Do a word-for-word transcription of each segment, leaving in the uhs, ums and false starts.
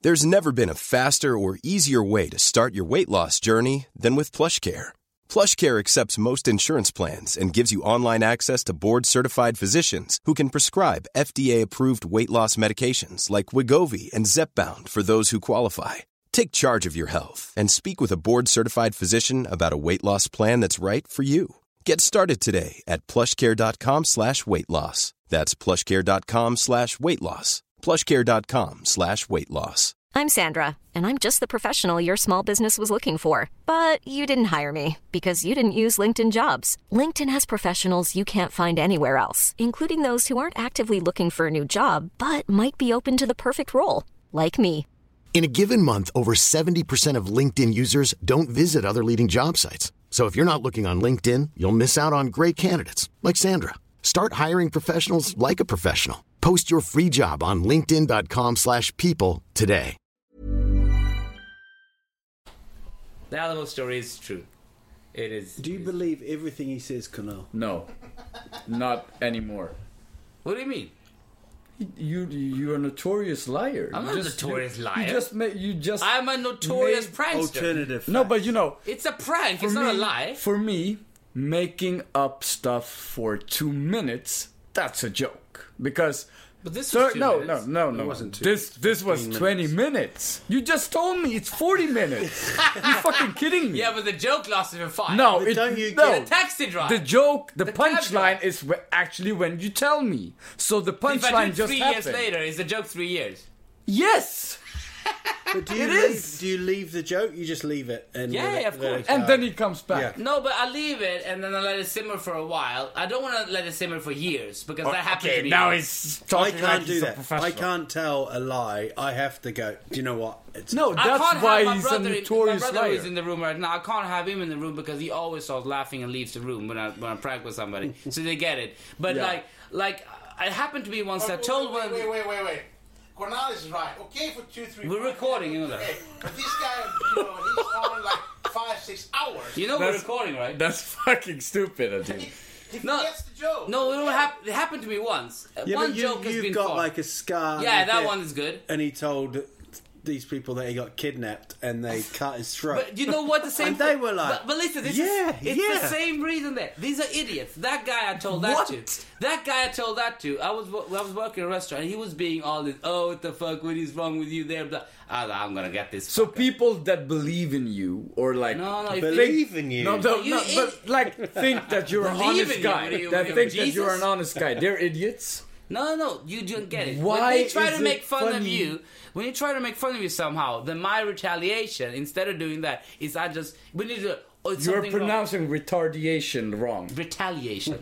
There's never been a faster or easier way to start your weight loss journey than with PlushCare. PlushCare accepts most insurance plans and gives you online access to board-certified physicians who can prescribe F D A-approved weight loss medications like Wegovy and Zepbound for those who qualify. Take charge of your health and speak with a board-certified physician about a weight loss plan that's right for you. Get started today at plushcare.com slash weight loss. That's plushcare.com slash weight loss. plushcare.com slash weight loss. I'm Sandra, and I'm just the professional your small business was looking for. But you didn't hire me because you didn't use LinkedIn Jobs. LinkedIn has professionals you can't find anywhere else, including those who aren't actively looking for a new job, but might be open to the perfect role, like me. In a given month, over seventy percent of LinkedIn users don't visit other leading job sites. So if you're not looking on LinkedIn, you'll miss out on great candidates like Sandra. Start hiring professionals like a professional. Post your free job on linkedin.com slash people today. The Alamo story is true. It is. Do you believe everything he says, Kunal? No, not anymore. What do you mean? You you're a notorious liar. I'm you not just, a notorious you, liar. You just ma- you just. I'm a notorious made prankster. Alternative. No, but you know, It's a prank. for It's me, not a lie. For me, making up stuff for two minutes, that's a joke. Because But this Sir, was two no, minutes. no, no, no, It wasn't two, This it's this was fifteen twenty minutes. minutes. You just told me it's forty minutes. You fucking kidding me? Yeah, but the joke lasted for five. no, But it, don't you no. The taxi drive. The joke, the, The cab punchline drive. is wh- actually when you tell me. So the If I do punchline it just three happened. years later, is the joke three years? Yes. But do you It leave, is. Do you leave the joke? You just leave it and Yeah, let it- of let course. it And go? then he comes back. Yeah. No, but I leave it and then I let it simmer for a while. I don't want to let it simmer for years because that happened Okay, to me. now once. he's I talking can't like do he's a that. professional. I can't tell a lie. I have to go. Do you know what? It's No, I that's can't why have my he's a brother, notorious my brother liar. who's in the room right now. I can't have him in the room because he always starts laughing and leaves the room when I when I prank with somebody. So they get it. But Yeah. like like I happened to be once I Wait, told wait, one. wait, wait, wait, wait. Cornal is right. Okay, for two, three. We're four, recording, you know that. okay. But this guy, you know, he's on like five, six hours. You know we're That's- recording, right? That's fucking stupid, I he, think. he No. forgets the joke. No, it, hap- it happened to me once. Uh, yeah, one but you, joke has you've been got fought. like a scar. Yeah, and that bit, one is good. And he told these people that he got kidnapped and they cut his throat. But you know what? The same. And they were like, but, but listen, this yeah, is, it's yeah. the same reason that these are idiots. That guy I told that What? to. That guy I told that to. I was wo- I was working in a restaurant. And he was being all this. Oh, what the fuck? What is wrong with you there? Blah. I was like, I'm gonna get this. So fucker. people that believe in you, or like No, no. If Believe in you. no, no, You no id- but like think that you're an Believe honest in you, guy. what are you- that what are you, think that you're Jesus? an honest guy. They're idiots. No, no, you don't get it. Why when they try is to make it fun of funny? you, when you try to make fun of you somehow, then my retaliation, instead of doing that, is I just we need to. Oh, it's You're something wrong. pronouncing retardation wrong. Retaliation.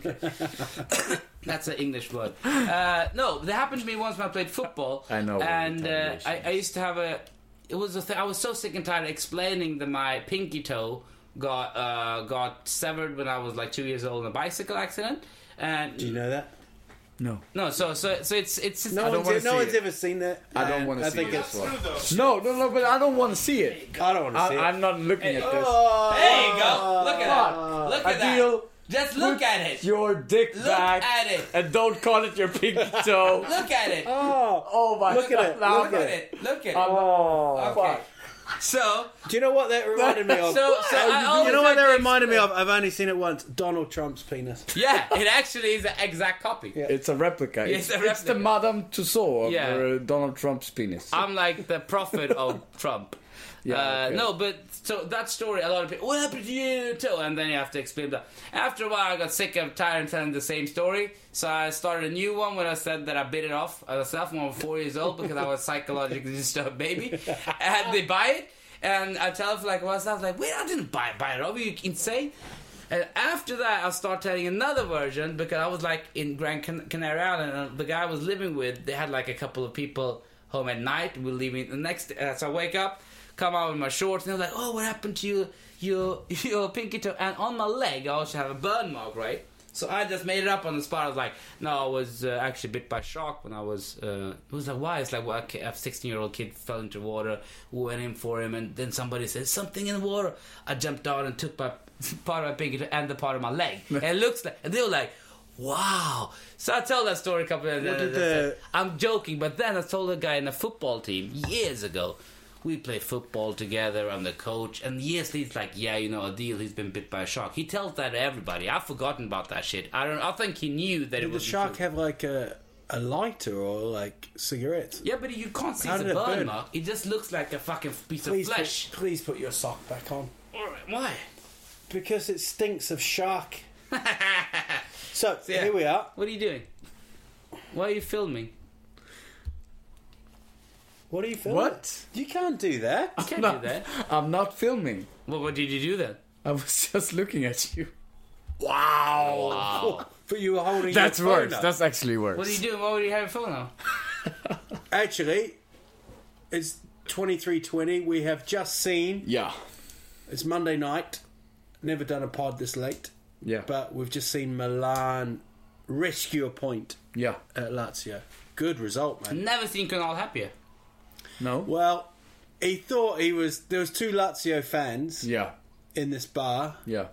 That's an English word. Uh, no, that happened to me once when I played football. I know what And uh, retaliation I, I used to have a. It was a thing. I was so sick and tired of explaining that my pinky toe got uh, got severed when I was like two years old in a bicycle accident. And Do you know that? No. no, so so so it's it's. No, I don't one's, wanna no see one's it. ever seen that. I don't and wanna I see think it. it's. That's true, though. No, no, no, but I don't want to see it. I don't want to see I, it. I'm not looking at this. There you go. Look at that. Look at that. Adil, Just look put at it. your dick Look back at it. and don't call it your pinky toe. Look at it. Oh, Oh my Look at god. it, Now- Look at it. Look at it. Oh, Okay. fuck. So do you know what that reminded me of? so so I always you know what like that to reminded me explain- of? I've only seen it once. Donald Trump's penis. Yeah, it actually is an exact copy. It's a replica. Yeah, It's, it's a it's the replica. Madame Tussauds of Yeah. uh, Donald Trump's penis. I'm like the prophet of Trump. Yeah, uh, okay. No, but so that story, a lot of people, what happened to you too? And then you have to explain that. After a while, I got sick of tired of telling the same story, so I started a new one when I said that I bit it off myself when I was four years old because I was psychologically disturbed baby. And they buy it, and I tell it for like a while, so I was like, wait, I didn't buy, buy it off, are you insane? And after that, I started telling another version because I was like in Gran Can- Canary Island, and the guy I was living with, they had like a couple of people home at night. We were leaving the next day, uh, so I wake up, come out with my shorts, and they're like, "Oh, what happened to you, your your pinky toe?" And on my leg, I also have a burn mark, right? So I just made it up on the spot. I was like, "No, I was uh, actually bit by a shark when I was." Uh, it was like, "Why?" It's like, "Well, a sixteen-year-old kid fell into water. We went in for him, and then somebody said something in the water. I jumped out and took my part of my pinky toe and the part of my leg. And it looks like, and they were like, wow. So I told that story a couple of What did days. the- I'm joking, but then I told a guy in a football team years ago. We play football together. I'm the coach, and years later, he's like, "Yeah, you know, Adil, he's been bit by a shark." He tells that to everybody. I've forgotten about that shit. I don't. I think he knew that Did it the was shark have like a a lighter or like cigarettes? Yeah, but you can't see How the did it burn burn? mark. It just looks like a fucking piece Please of flesh. Put, please put your sock back on. Alright, why? Because it stinks of shark. So, Yeah. here we are. What are you doing? Why are you filming? What are you filming? What? You can't do that. You can't No, do that. I'm not filming. Well, what did you do then? I was just looking at you. Wow. Wow. But you were holding That's your phone worse. up. That's actually worse. What are you doing? Why would you have a phone on? Actually, it's twenty-three twenty. We have just seen. Yeah. It's Monday night. Never done a pod this late. Yeah. But we've just seen Milan rescue a point Yeah. at Lazio. Good result, man. Never seen Kunal happier. No? Well, he thought he was... There was two Lazio fans Yeah. in this bar, Yeah.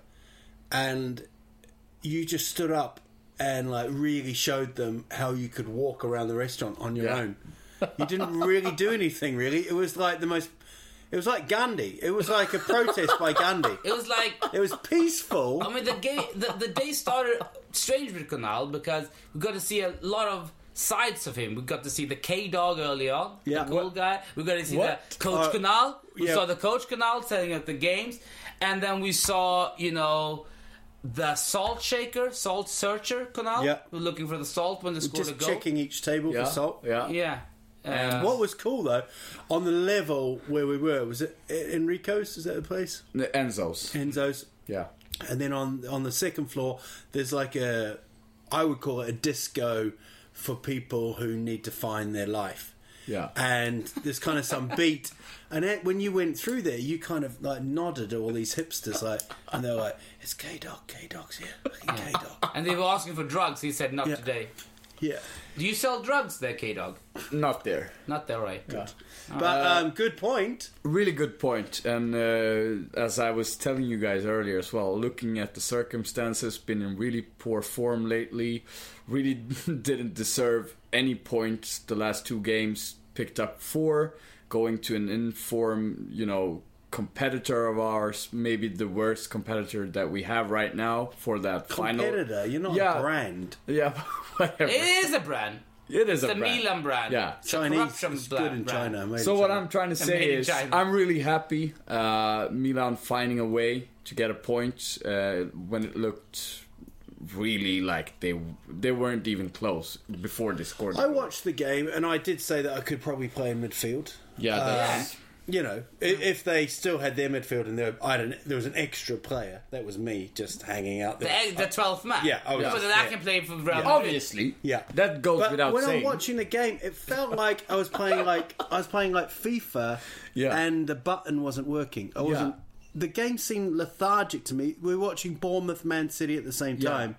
and you just stood up and like really showed them how you could walk around the restaurant on your Yeah. own. You didn't really do anything, really. It was like the most... It was like Gandhi. It was like a protest by Gandhi. It was like... It was peaceful. I mean, the, game, the, the day started strange with Kunal because we got to see a lot of sides of him. We got to see the K-Dog early on, Yeah. the cool What? guy. We got to see What? the Coach Uh, Kunal. We yeah. saw the Coach Kunal setting up the games. And then we saw, you know, the salt shaker, salt searcher Kunal. Yeah. We're looking for the salt when they scored a Just goal. checking each table Yeah. for salt. Yeah. Yeah. Uh, What was cool though, on the level where we were, was it Enrico's? Is that the place? The Enzo's. Enzo's. Yeah. And then on on the second floor, there's like a, I would call it a disco for people who need to find their life. Yeah. And there's kind of some beat. And it, when you went through there, you kind of like nodded at all these hipsters, like, and they were like, "It's K-Dog, K-Dog's here, K-Dog." and they were asking for drugs. He said, not Yeah. today. Yeah. Do you sell drugs there, K-Dog? Not there. Not there, right? Yeah. But um, good point. Really good point. And uh, as I was telling you guys earlier as well, looking at the circumstances, been in really poor form lately. Really didn't deserve any points the last two games. Picked up four, going to an informed, you know, competitor of ours, maybe the worst competitor that we have right now for that final. Competitor, you're not Yeah. a brand. Yeah, whatever. It is a brand. It is It's a the brand. Milan brand. Yeah. It's a Chinese corruption is brand. good in China. made So in what China. I'm trying to And say made in is, China. I'm really happy. Uh, Milan finding a way to get a point uh, when it looked really like they they weren't even close before they scored. the I goal. watched the game and I did say that I could probably play in midfield. Yeah, that's, You know, i- if they still had their midfield and there, I don't, there was an extra player, that was me just hanging out The, there. the twelfth man. Yeah, I was But just- then I yeah. can play for Real Madrid. obviously. Yeah, that goes but without when saying. I'm watching the game, it felt like I was playing like I was playing like FIFA, Yeah. and the button wasn't working. I wasn't. The game seemed lethargic to me. We were watching Bournemouth, Man City at the same Yeah. time.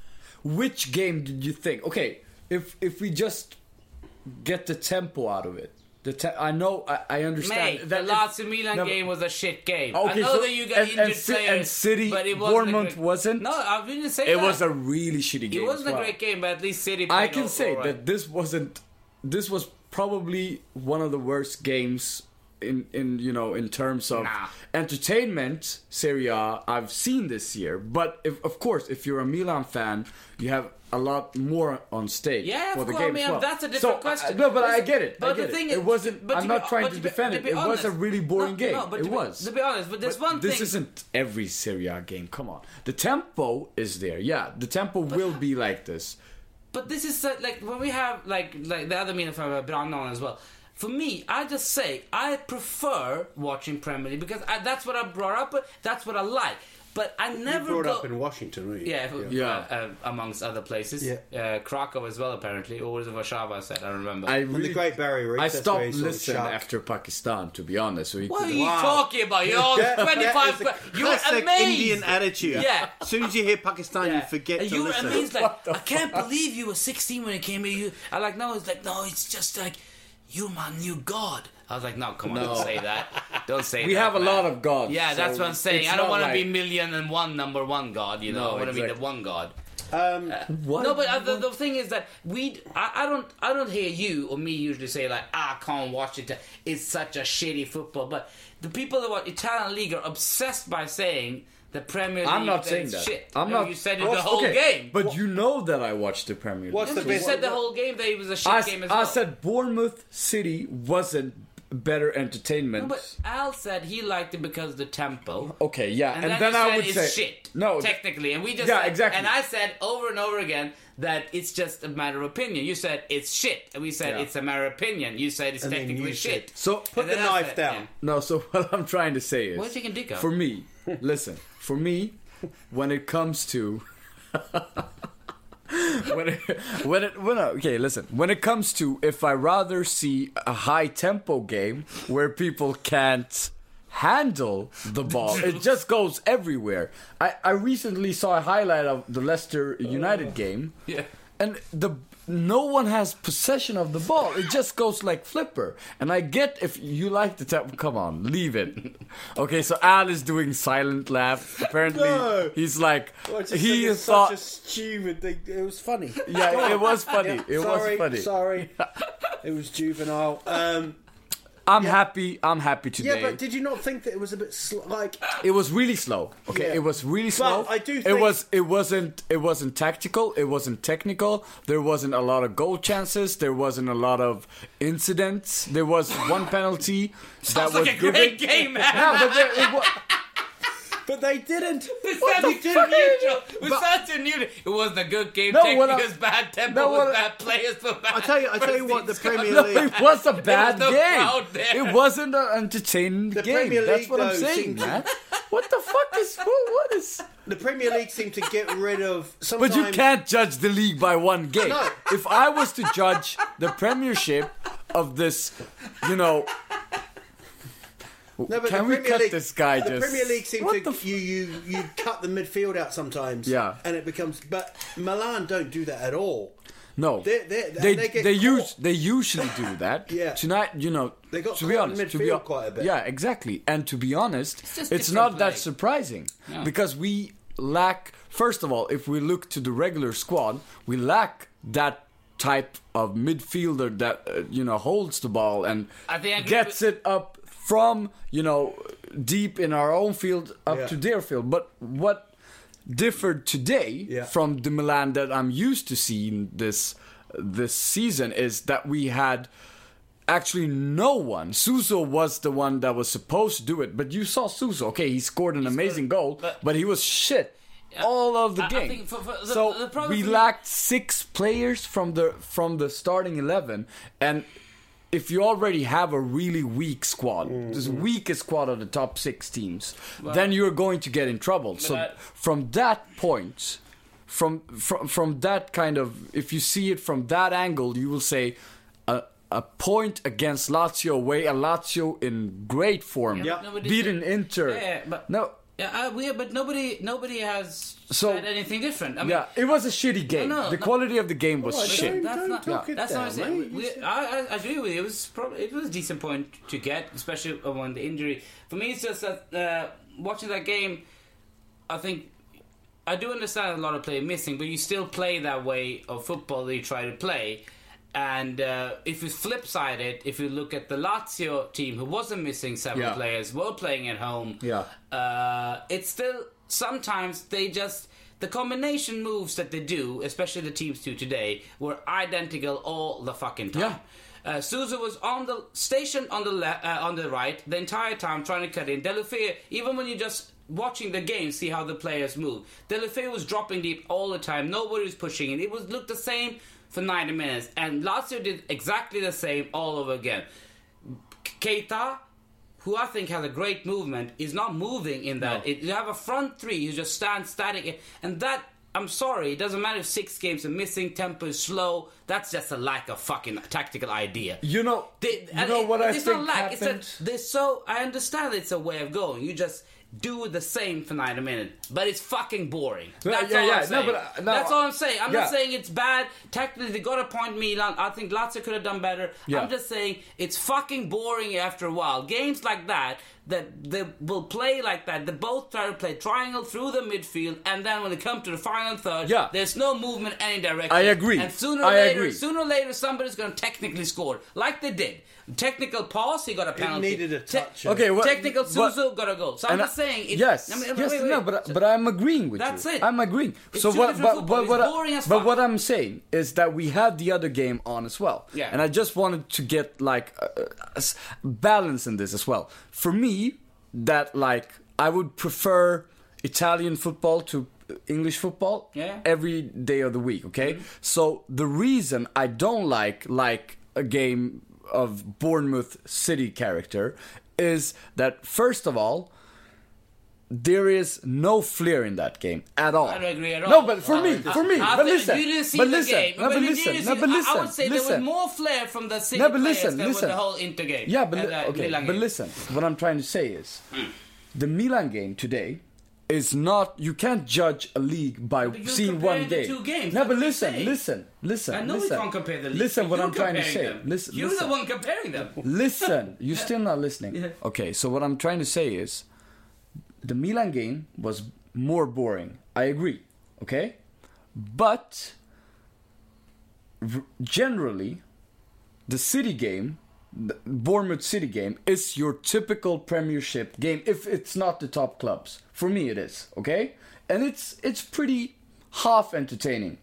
Which game did you think? Okay, if if we just get the tempo out of it, the te- I know I, I understand Mate, that the if- Lazio Milan No, game was a shit game. Okay, I know so- that you got and- injured and Ci- players, and City, but it wasn't a Bournemouth great- wasn't? No, I didn't say It that. was a really shitty game. It wasn't as a well. great game, but at least City. I played can all- say all right. that this wasn't. This was probably one of the worst games in in you know in terms of Nah. entertainment Serie A I've seen this year. But if, of course, if you're a Milan fan, you have a lot more on stake Yeah, for of the course, game I mean, as well. that's a different So, question. I- no, but I Listen, get it. but I the get thing it. is- It wasn't. but I'm to not be- trying but to to be- defend to it. be It was a honest- really boring no, game. no, but it to be- was. to be honest, but there's But one this thing- isn't every Serie A game. Come on, the tempo is there. Yeah, the tempo will be like this. But this is uh, like when we have like like the other Milan fan, uh, Brannan as well. For me, I just say I prefer watching Premier League because I, that's what I brought up with. That's what I like. But I You never brought go. up in Washington, weren't you? yeah, Yeah. Uh, uh, amongst other places. Yeah. Uh, Krakow as well, apparently, or was it Warszawa? I said I don't remember. I On the really, Great Barrier Reef. I that's where stopped he saw the listening shark. after Pakistan, to be honest. So he what are could- you Wow. talking about? You're all That- that twenty-five. is a que- You're classic amazed. Indian attitude. Yeah. As soon as you hear Pakistan, you forget and to you were listen. amazed, like, What the I can't believe you were sixteen when it came here. You, I like, no, it's like, no, it's just like, you're my new god. I was like, no, come on, No. don't say that. Don't say We that. have a man. lot of gods, Yeah, that's so what I'm saying. it's I don't not want to like- be million and one number one god, you know. No, I want to be the exactly. one god. Um, What? No, but uh, the, the thing is that we, I, I don't, I don't hear you or me usually say like, ah, I can't watch it. It's such a shitty football. But the people that watch Italian league are obsessed by saying the Premier League. I'm not is saying that. Shit. I'm No, not. You said it Well, the whole okay, game. But you know that I watched the Premier League. What's Yeah, the but you best- said the whole game that it was a shit I, game as I well. said Bournemouth City wasn't better entertainment. No, but Al said he liked it because of the tempo. Okay, yeah, And, and, then, then you I said would it's say shit. no, technically, and we just Yeah, said, exactly. And I said over and over again that it's just a matter of opinion. You said it's shit, and we said Yeah. it's a matter of opinion. You said it's And then technically you shit. said- So Put And the then I knife said, down. yeah. no. So what I'm trying to say is, What's you can dick out? for me, listen, for me, when it comes to when it, when it when okay, listen, when it comes to if I rather see a high tempo game where people can't handle the ball, it just goes everywhere. I I recently saw a highlight of the Leicester United game. Yeah. And the no one has possession of the ball. It just goes like flipper. And I get if you like the tempo. Come on, leave it. Okay, so Al is doing silent laugh. Apparently, No. he's like I just he think it's thought. such a stupid thing. It was funny. Yeah, it was funny. Yeah, It sorry, was funny. Sorry, it was juvenile. Um, I'm happy. I'm happy today. yeah, but did you not think that it was a bit sl- like? It was really slow. Okay, Yeah. it was really slow. I do It think- was. It wasn't. It wasn't tactical. It wasn't technical. There wasn't a lot of goal chances. There wasn't a lot of incidents. There was one penalty that Sounds was like a given. great game, man. No, but there, it was. But they didn't. It What sounded the too fuck? neutral. It sounded neutral. It wasn't a good game. No, Technically, what I- it was bad tempo. No, It was what I- bad players. For bad I tell you, I tell you what, the Scott. Premier No, League. it was a bad no game. crowd there. It wasn't an entertaining The game. Premier That's League, what I'm though, saying, seems- man. What the fuck is what, what is? The Premier League seemed to get rid of. Sometimes, But you can't judge the league by one game. No. If I was to judge the Premiership of this, you know. No, but Can the we Premier cut League, this guy The just- Premier League seems What to the f- you you you cut the midfield out sometimes. Yeah. and it becomes. But Milan don't do that at all. No, They- they- they they get they, caught. use they usually do that. Yeah. Tonight, you know, They got to be caught in honest, to be midfield hon- quite a bit. Yeah, exactly. And to be honest, it's, just not different that play. surprising because we lack. First of all, if we look to the regular squad, we lack that type of midfielder that uh, you know holds the ball and I think I agree gets with- it up from you know deep in our own field up Yeah. to their field. But what differed today Yeah. from the Milan that I'm used to seeing this this season is that we had actually no one. Suso was the one that was supposed to do it, but you saw Suso. Okay, he scored an amazing goal, but- but he was shit all of the I- I game. think for- for the- so the problem we for me- lacked six players from the from the starting eleven, and if you already have a really weak squad, the weakest squad of the top six teams, then you're going to get in trouble. So I- from that point, from from from that kind of, if you see it from that angle, you will say a a point against Lazio away, a Lazio in great form, Yeah. Nobody beaten said- Inter. Yeah, yeah, but- no, Yeah, I, we, but nobody, nobody has So- said anything different. I mean, yeah, it was a shitty game. no, the no. quality of the game was Oh, shit. don't- That's don't not. talk it that's down, not what I'm saying. mate. We, You I, I, I agree with you. It was probably it was a decent point to get, especially when the injury. For me, it's just that uh, watching that game, I think I do understand a lot of players missing, but you still play that way of football that you try to play. And uh, if you flip side it, if you look at the Lazio team, who wasn't missing seven Yeah. players, were playing at home. Yeah. Uh, it's still sometimes they just the combination moves that they do, especially the teams do today, were identical all the fucking time. Yeah. Uh, Sousa was on the station on the left, uh, on the right the entire time trying to cut in. Deulofeu, even when you just watching the game, see how the players move. Deulofeu was dropping deep all the time. Nobody was pushing it. It was looked the same for ninety minutes, and Lazio did exactly the same all over again. Keita, who I think has a great movement, is not moving in that. No. It, you have a front three, you just stand static, and that. I'm sorry, it doesn't matter if six games are missing, tempo is slow. That's just a lack of fucking tactical idea. You know, They- you and know it- what I it's think not lack, happened? It's that they're so. I understand it's a way of going. You just do the same for ninety minutes, but it's fucking boring. Yeah, That's yeah, all yeah. I'm No, saying. but, uh, no, That's all I'm saying. I'm yeah. not saying it's bad. Technically, they got a point Milan. I think Lazio could have done better. Yeah. I'm just saying it's fucking boring after a while. Games like that, that they will play like that. They both try to play triangle through the midfield, and then when they come to the final third, Yeah. there's no movement any direction. I agree. And sooner or I later, agree. sooner or later, somebody's going to technically score, like they did. Technical pass, he got a penalty. needed a Te- touch. Okay, what- Technical what- Suzu got a goal. So I'm And I- just saying. It, yes, I mean, yes, wait, wait, no, wait. but but I'm agreeing with That's you. it. I'm agreeing. It's so two what? different But, football. but, what It's I- boring as but fuck. what I'm saying is that we had the other game on as well. Yeah. And I just wanted to get like a, a s- balance in this as well. For me, that like I would prefer Italian football to English football Yeah. every day of the week. Okay. So the reason I don't like like a game of Bournemouth City character is that first of all, there is no flair in that game at all. I don't agree at all. No, but for Uh, me, I- for me, I but think listen, you didn't see but the listen, game. no, but you listen, didn't no, see- but I- listen, I would say there listen. was more flair from the City No, but players listen, than with listen. the whole Inter game. Yeah, but and li- the okay, Milan but game. listen. What I'm trying to say is, the Milan game today is not. You can't judge a league by but you're seeing comparing one the game. two games, No, that's but what I'm listen, saying. listen, listen. I know listen. we can't compare the leagues. Listen, what You're I'm trying to comparing say. them. Listen, You're listen. the one comparing them. Listen, you're still not listening. Yeah. Okay, so what I'm trying to say is, the Milan game was more boring. I agree. Okay, but r- generally, the City game, the Bournemouth City game, is your typical Premiership game. If it's not the top clubs, for me it is. Okay, and it's it's pretty half entertaining.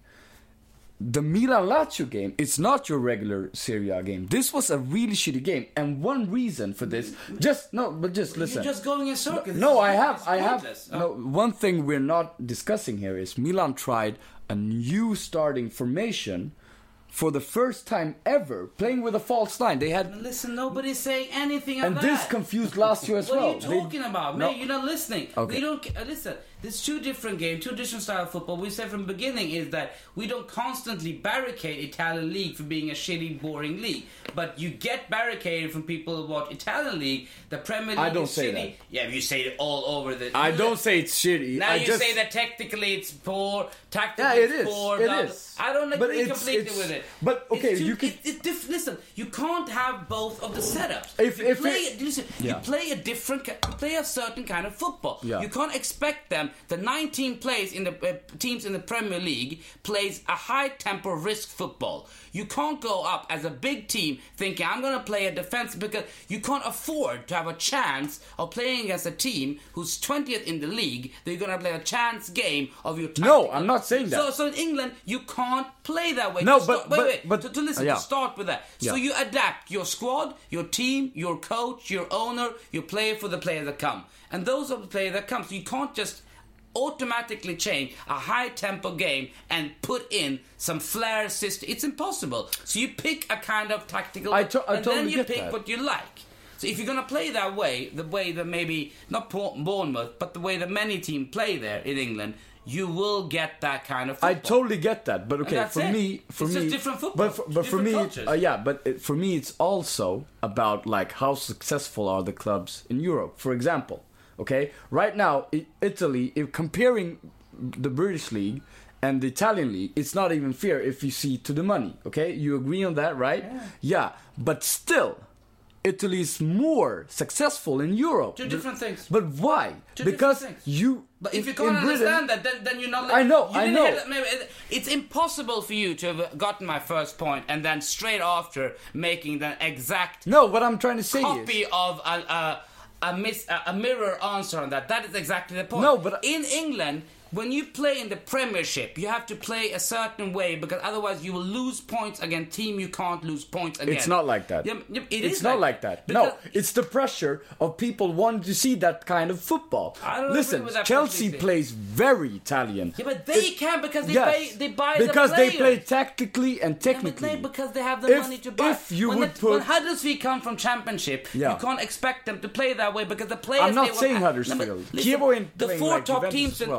The Milan Lazio game, it's not your regular Serie A game. This was a really shitty game, and one reason for this, just no, but just listen. You're just going in circles. No, I It's have, I have. pointless. No, one thing we're not discussing here is Milan tried a new starting formation for the first time ever, playing with a false nine. They had, Listen, nobody's saying anything of and that. this confused Lazio as What well. are you They- talking about, No. mate? You're not listening. Okay. We don't uh, listen. There's two different games, two different style of football. We said from the beginning is that we don't constantly barricade Italian league for being a shitty, boring league. But you get barricaded from people who watch Italian league. The Premier League I don't is say shitty. that. Yeah, you say it all over the. I you- don't say it's shitty. Now I you just, say that technically it's poor, tactically Yeah, it it's is. poor. It blah, is. blah. I don't But agree it's- completely it's- with it. but, okay, It's too- you could- It, it diff- listen, you can't have both of the setups. If- you if play, it- listen, Yeah. you play a different, ki- you play a certain kind of football. Yeah. You can't expect them. The nineteen plays in the uh, teams in the Premier League plays a high tempo risk football. You can't go up as a big team thinking I'm going to play a defense because you can't afford to have a chance of playing against a team who's twentieth in the league. That you're going to play a chance game of your. No, tactical- I'm not saying that. So, so in England, you can't play that way. No, To but- start- wait, but- wait, but- to, to listen, yeah. to start with that. So Yeah. you adapt your squad, your team, your coach, your owner, your player for the players that come, and those are the players that come. So you can't just automatically change a high tempo game and put in some flair system. It's impossible. So you pick a kind of tactical, I to- I and totally then you get pick that. what you like. So if you're gonna play that way, the way that maybe not Port- Bournemouth, but the way that many teams play there in England, you will get that kind of football. I totally get that, but okay, that's for it. me, for It's me, just different football, But for, but for different me, cultures. uh, yeah, but it, for me, it's also about like how successful are the clubs in Europe. For example, okay, right now, I- Italy, if comparing the British league and the Italian league, it's not even fair if you see to the money. Okay, you agree on that, right? Yeah. Yeah, but still, Italy is more successful in Europe. Two different things. But why? Two Because different things. you. But if in- you can't in Britain- understand that, then, then you're not. I know, you I didn't know. hit- maybe it- It's impossible for you to have gotten my first point and then straight after making the exact No, what I'm trying to say is. copy of a a, a, mis, a a mirror answer on that. That is exactly the point. No, but- in England. When you play in the Premiership, you have to play a certain way because otherwise you will lose points against team you can't lose points against. It's not like that. Yeah, yeah, it it's is not like that. No, Because- it's the pressure of people wanting to see that kind of football. I don't agree Listen, with that Chelsea completely. plays very Italian. Yeah, but they can because they Yes, pay, they buy because the they players. play tactically and Yeah, technically. but they, because they have the If- money to buy. if you when would the, put- when Huddersfield come from Championship, Yeah. you can't expect them to play that way because the players. I'm not they will- saying No, but Huddersfield. listen, Kievo ain't the playing four like top Juventus teams as in, well. in you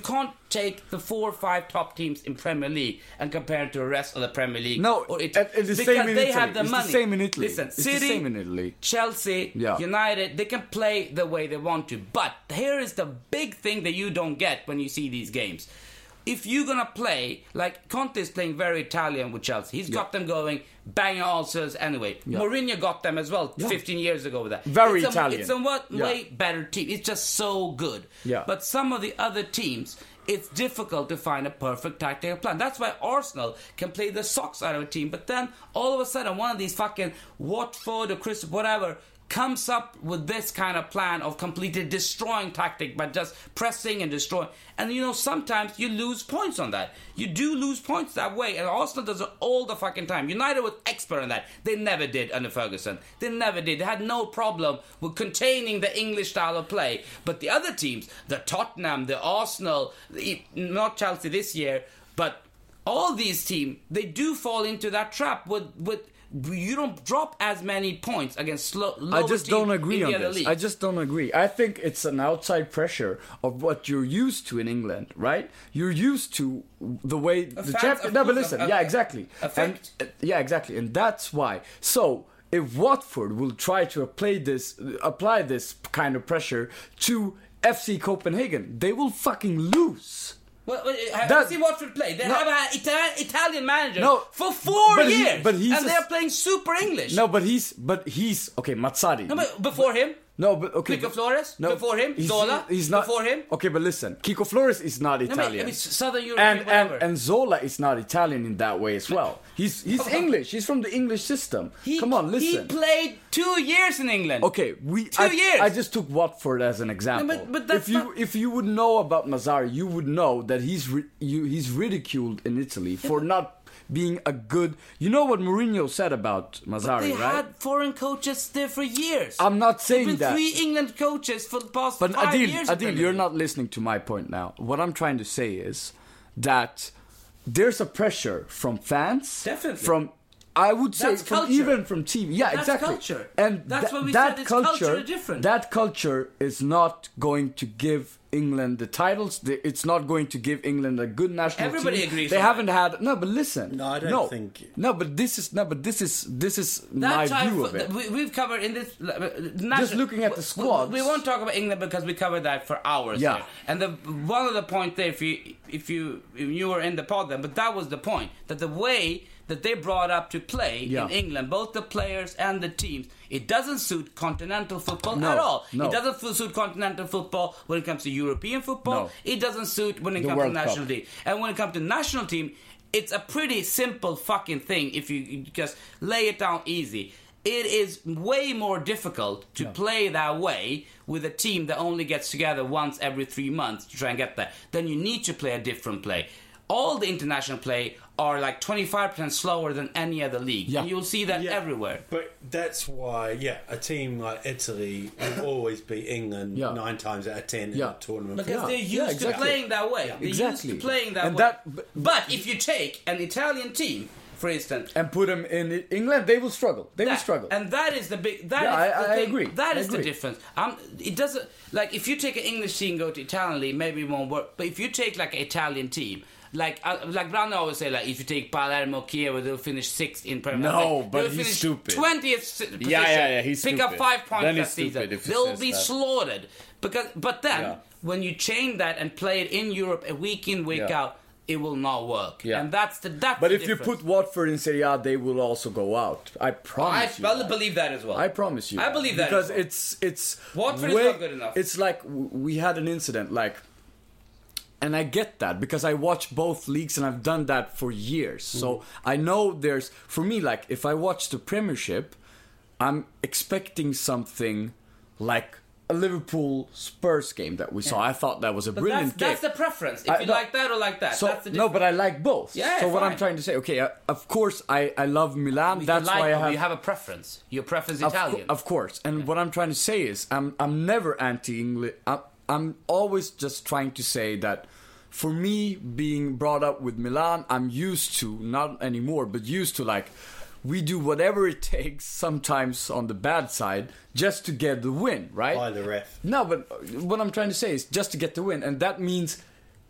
can't take the four or five top teams in Premier League and compare it to the rest of the Premier League. No, or it, it- it's the because same in they Italy. have the It's the money. same in Italy. Listen, It's the City, same in Italy. Chelsea, Yeah. United, they can play the way they want to. But here is the big thing that you don't get when you see these games. If you're gonna play, like Conte is playing very Italian with Chelsea. He's got them going, banging all cylinders anyway. Yeah. Mourinho got them as well Yeah. fifteen years ago with that. Very it's Italian. A, it's a what, Yeah. way better team. It's just so good. Yeah. But some of the other teams, it's difficult to find a perfect tactical plan. That's why Arsenal can play the socks out of a team. But then, all of a sudden, one of these fucking Watford or Crystal, whatever, comes up with this kind of plan of completely destroying tactic by just pressing and destroying. And you know, sometimes you lose points on that. You do lose points that way. And Arsenal does it all the fucking time. United was expert on that. They never did under Ferguson. They never did. They had no problem with containing the English style of play. But the other teams, the Tottenham, the Arsenal, the, not Chelsea this year, but all these teams, they do fall into that trap with... with you don't drop as many points against slow, lower I just team don't agree in on the other this. leagues. I just don't agree. I think it's an outside pressure of what you're used to in England, right? You're used to the way the fans, champion. of No, but course, listen, a- yeah, a- exactly. effect. And, uh, yeah, exactly, and that's why. So if Watford will try to apply this, apply this kind of pressure to F C Copenhagen, they will fucking lose. Well, well, have That- you seen Watford play? They No. have an Ita- Italian manager No, for four but he- years, but he's and a- they're playing super English. No, but he's, but he's okay. Mazzari. No, but before him, No, but okay. Kiko but- Flores? No, Before him? he's- Zola? He's not. Before him? Okay, but listen, Kiko Flores is not I mean, Italian. I mean, Southern European, and, and whatever. and Zola is not Italian in that way as well. He's he's English. He's from the English system. He- Come on, listen. He played two years in England. Okay, we Two I, years. I just took Watford as an example. No, but- but that's if you not- if you would know about Mazzari, you would know that he's ri- you, he's ridiculed in Italy for not being a good. You know what Mourinho said about Mazzari, They right? had foreign coaches there for years. I'm not saying There's been that. three England coaches for the past But five Adil, years. in Adil, Premier you're League. not listening to my point now. What I'm trying to say is that there's a pressure from fans, Definitely. from I would say That's from culture. even from T V. Yeah, That's exactly. culture. And That's tha- why we that said it's culture, culturally different. that culture is not going to give England the titles. The- It's not going to give England a good national Everybody team. agrees They on haven't had no, but listen. No, I don't no, think- No, but this is no, but this is this is my That's how view I- of it. We, we've covered in this. uh, Just looking at the we- squads. We, won't talk about England because we covered that for hours. Yeah. Here. And the one of the point there, if you if you if you were in the pod then, but that was the point that the way that they brought up to play Yeah. in England, both the players and the teams, it doesn't suit continental football No, at all. no. It doesn't f- suit continental football when it comes to European football. No. It doesn't suit when it The comes World to Cup. national team. And when it comes to national team, it's a pretty simple fucking thing if you just lay it down easy. It is way more difficult to play that way with a team that only gets together once every three months to try and get that. Then you need to play a different play. All the international play are like twenty-five percent slower than any other league. Yeah. And you'll see that Yeah, everywhere. But that's why, yeah, a team like Italy will always beat England Yeah. nine times out of ten in Yeah. a tournament. Because Yeah, they're used yeah, to exactly. playing that way. They're Exactly. used to playing that And way. that- but- but if you take an Italian team, for instance, and put them in England, they will struggle. They will That- struggle. And that is the big. That Yeah, is I- the I thing. agree. That I is the agree. difference. Um, it doesn't like if you take an English team, go to Italian league, maybe it won't work. But if you take like an Italian team. Like, uh, like Brandon always say, like if you take Palermo, Kiev, they'll finish sixth in Premier League. No, but They'll he's finish stupid. twentieth position. Yeah, yeah, yeah, he's Pick up stupid. five points Then that he's stupid season. if he They'll says be that. slaughtered. Because, but then Yeah. when you chain that and play it in Europe, a week in, week Yeah. out, it will not work. Yeah. And that's the that's But the if you difference. put Watford in Serie A, they will also go out. I I promise you. well, that. believe that as well. I promise you. I believe that because as well. it's it's Watford is way- not good enough. It's like w- we had an incident, like, and I get that because I watch both leagues and I've done that for years. So I know there's for me like if I watch the Premiership, I'm expecting something like a Liverpool Spurs game that we saw. I thought that was a But brilliant that's, that's game. the preference. If I- you no. like that or like that, So that's the no, difference. but I like both. Yeah, so what I'm fine. trying to say, okay, uh, of course I, I love Milan. You That's like why I them, have, you have a preference. Your preference of, Italian. co- of course. And what I'm trying to say is, I'm I'm never anti-English. I'm, I'm always just trying to say that. For me, being brought up with Milan, I'm used to not anymore, but used to like. We do whatever it takes, sometimes on the bad side, just to get the win, right? By the ref. No, but what I'm trying to say is just to get the win, and that means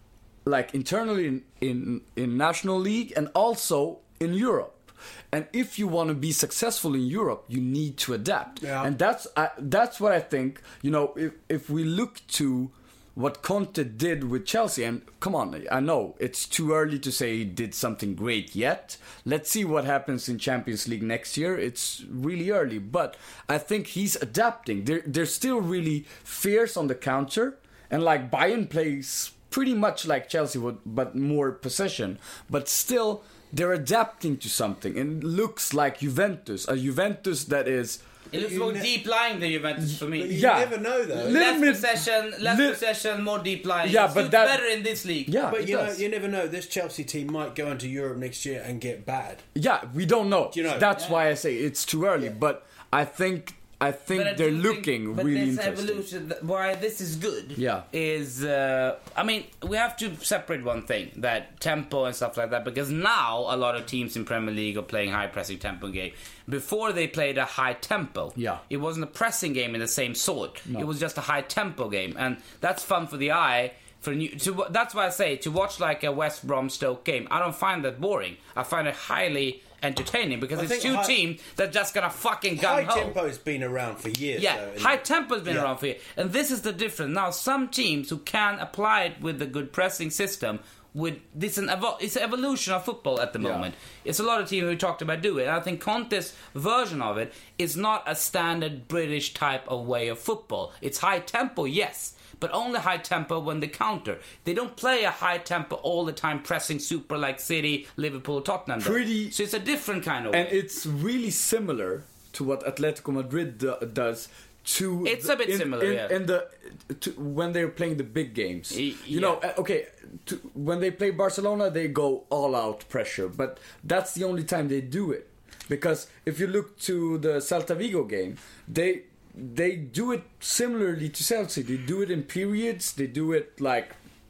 like internally in, in in national league and also in Europe. And if you want to be successful in Europe, you need to adapt. Yeah. And that's I, that's what I think. You know, if if we look to what Conte did with Chelsea, and come on, I know it's too early to say he did something great yet. Let's see what happens in Champions League next year. It's really early, but I think he's adapting. They're they're still really fierce on the counter, and like Bayern plays pretty much like Chelsea would, but more possession. But still, they're adapting to something, and it looks like Juventus, a Juventus that is. It looks You more ne- deep lying than Juventus for me. But you Yeah. never know, though. Little Less bit- possession, less li- possession, more deep lying. Yeah, It but suits that- better in this league. Yeah, But it you know, does. you never know. This Chelsea team might go into Europe next year and get bad. Yeah, we don't know. You know, That's yeah. why I say it's too early. But I think I think But I they're do looking think, but really this interesting. evolution, th- why this is good, Yeah. is uh, I mean we have to separate one thing, that tempo and stuff like that, because now a lot of teams in Premier League are playing high pressing tempo game. Before they played a high tempo, Yeah. it wasn't a pressing game in the same sort. It was just a high tempo game, and that's fun for the eye. For new, to, that's why I say to watch like a West Brom Stoke game, I don't find that boring. I find it highly entertaining because I it's think two high- teams that just gonna fucking gun High ho. tempo's been around for years. Yeah, though, and- high tempo's been Yeah. around for years. And this is the difference. Now, some teams who can apply it with a good pressing system, with this an evo- it's an evolution of football at the Yeah. moment. It's a lot of teams who talked about doing it. And I think Conte's version of it is not a standard British type of way of football. It's high tempo, yes, but only high tempo when they counter. They don't play a high tempo all the time, pressing super like City, Liverpool, Tottenham. do. Pretty- So it's a different kind of And way. it's really similar to what Atletico Madrid do, does. To It's the- a bit in, similar, in, yeah. in the to, when they're playing the big games. Y- You know, yeah. uh, okay, to, when they play Barcelona, they go all out pressure, but that's the only time they do it. Because if you look to the Celta Vigo game, they they do it similarly to Chelsea. They do it in periods. They do it like.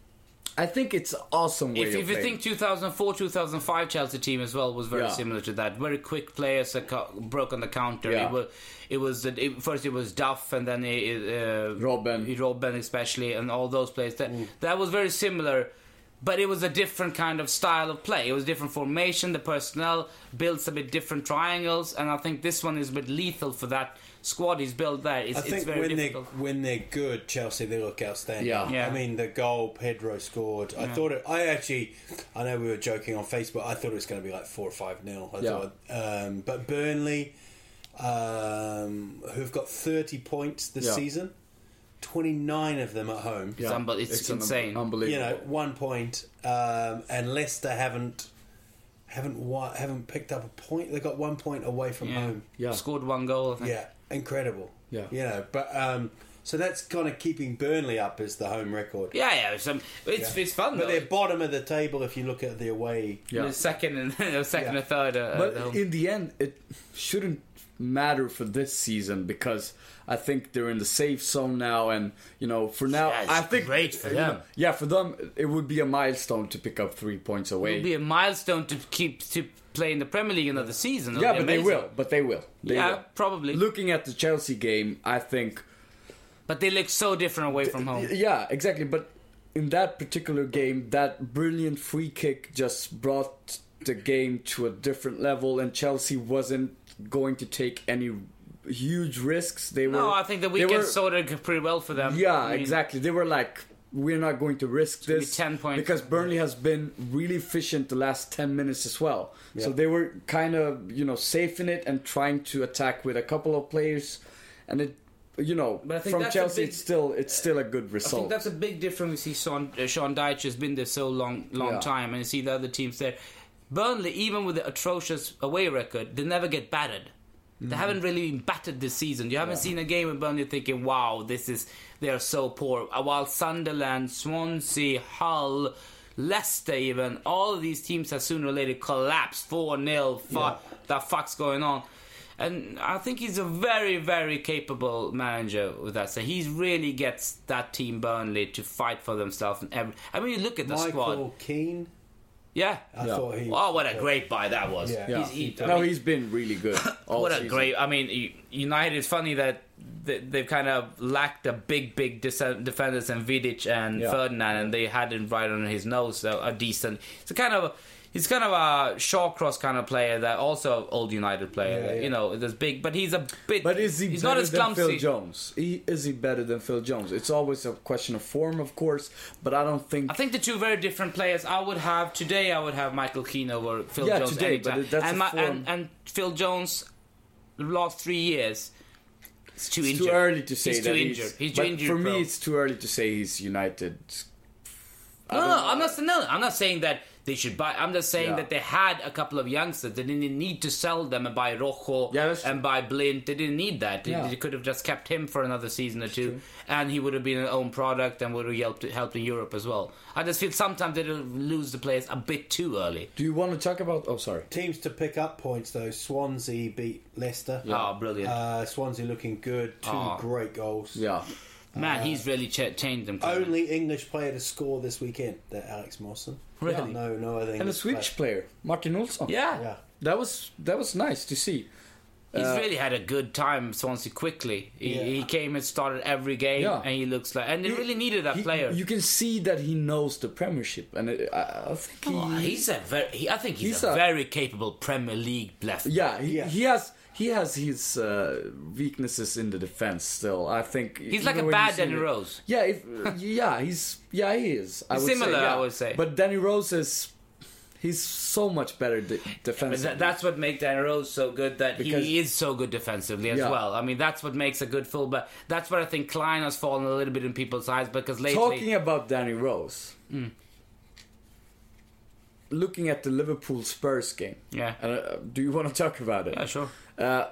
I think it's an awesome way If, of if you playing. think two thousand four, two thousand five Chelsea team as well was very Yeah. similar to that. Very quick players that co- broke on the counter. Yeah. It was, it was it, first it was Duff and then it, uh, Robben. Robben especially, and all those players. That that was very similar, but it was a different kind of style of play. It was different formation. The personnel builds a bit different triangles, and I think this one is a bit lethal for that squad he's built there. It's, I it's think very when they're difficult. when they're good, Chelsea they look outstanding. Yeah. Yeah. I mean the goal Pedro scored. I thought it. I actually, I know we were joking on Facebook. I thought it was going to be like four or five nil. I Yeah. thought, um, but Burnley, um, who've got thirty points this Yeah. season, twenty nine of them at home. Yeah. Unbe- it's an insane. unbelievable. You know, one point, um, and Leicester haven't haven't wa- haven't picked up a point. They got one point away from Yeah. home. Yeah. Scored one goal. I think. Yeah, incredible. Yeah. You know, but um, so that's kind of keeping Burnley up as the home record. Yeah, yeah. It's, um, it's, Yeah. it's fun But though. they're bottom of the table if you look at the away. Yeah. The second and second Yeah. and third. Uh, But at home. in the end, it shouldn't matter for this season because I think they're in the safe zone now, and you know, for now, Yeah, it's I think great for you know, them. yeah, for them, it would be a milestone to pick up three points It away. would be a milestone to keep to play in the Premier League another season. It yeah, would but be they amazing. will. But they will. They Yeah, will. probably. Looking at the Chelsea game, I think. But they look so different away from home. Yeah, exactly. But in that particular game, that brilliant free kick just brought the game to a different level, and Chelsea wasn't going to take any huge risks. They were. No, I think the they weekend were- sorted pretty well for them. Yeah, I mean, exactly. They were like, we're not going to risk gonna be this ten points. because Burnley has been really efficient the last ten minutes as well. So Yeah. they were kind of, you know, safe in it and trying to attack with a couple of players, and it, you know, But I think from that's a Chelsea, big- it's still it's still a good I think result. that's a big difference. We see Sean, uh, Sean Dyche has been there so long, long Yeah. time, and you see the other teams there. Burnley, even with the atrocious away record, they never get battered. They haven't really been battered this season. You haven't seen a game with Burnley thinking, "Wow, this is they are so poor." Uh, While Sunderland, Swansea, Hull, Leicester, even all of these teams have sooner or later collapsed four nil. What the fuck's going on? And I think he's a very, very capable manager with that. So he really gets that team Burnley to fight for themselves. And every, I mean, you look at the Michael squad. Keane. Yeah. I Yeah. thought he. Oh, what a great buy that was. Yeah. yeah. He's, he, I no, mean, he's been really good. all what a season. great. I mean, United. It's funny that they, they've kind of lacked a big, big dis- defenders in Vidic and Yeah. Ferdinand, and they had him right on his nose. So a decent. It's a kind of. He's kind of a Shawcross kind of player that also old United player. Yeah, that, yeah. You know, there's big, but he's a bit. But is he he's better not as than clumsy. Phil Jones? He, is he better than Phil Jones? It's always a question of form, of course, but I don't think... I think the two very different players. I would have today. I would have Michael Keane over Phil Yeah, Jones today, but anytime. that's and, a my, form. and and Phil Jones, the last three years, it's too It's injured. too early to say he's that too he's... injured. He's too but injured. for me, bro. it's too early to say he's United. I no, don't no, know. I'm not. No, I'm not saying that they should buy. I'm just saying Yeah. that they had a couple of youngsters. They didn't need to sell them and buy Rojo Yeah, that's true. and buy Blint. They didn't need that. They, Yeah. they could have just kept him for another season or two, and he would have been an own product and would have helped helped in Europe as well. I just feel sometimes they lose the players a bit too early. Do you want to talk about... Oh, sorry. Teams to pick up points though. Swansea beat Leicester. Oh, brilliant. Uh, Swansea looking good. Two Oh. great goals. Yeah. Man, he's really ch- changed them. Clement. Only English player to score this weekend. That Alex Mawson. Really? No, no other English And a Swedish player. player, Martin Olsson. Yeah. Yeah. That was that was nice to see. He's Uh, really had a good time, Swansea, quickly. He, Yeah. he came and started every game, Yeah. and he looks like... And they really needed that He- player. You can see that he knows the Premiership, and it, I, I think he, Oh, he's a very... He, I think he's, He's a, a- very capable Premier League left. yeah, he, Yeah. he has he has his uh, weaknesses in the defense. Still, I think He's like even a when you bad see Danny it- Rose. Yeah, if, yeah, he's yeah he is. I would Similar, say, yeah. I would say. But Danny Rose is he's so much better de- But defensively. that, that's what makes Danny Rose so good, that Because- he is so good defensively as Yeah. well. I mean, that's what makes a good fullback. That's what I think Klein has fallen a little bit in people's eyes, because lately... Talking about Danny Rose, looking at the Liverpool Spurs game. Yeah. Uh, do you want to talk about it? Yeah, sure. Uh,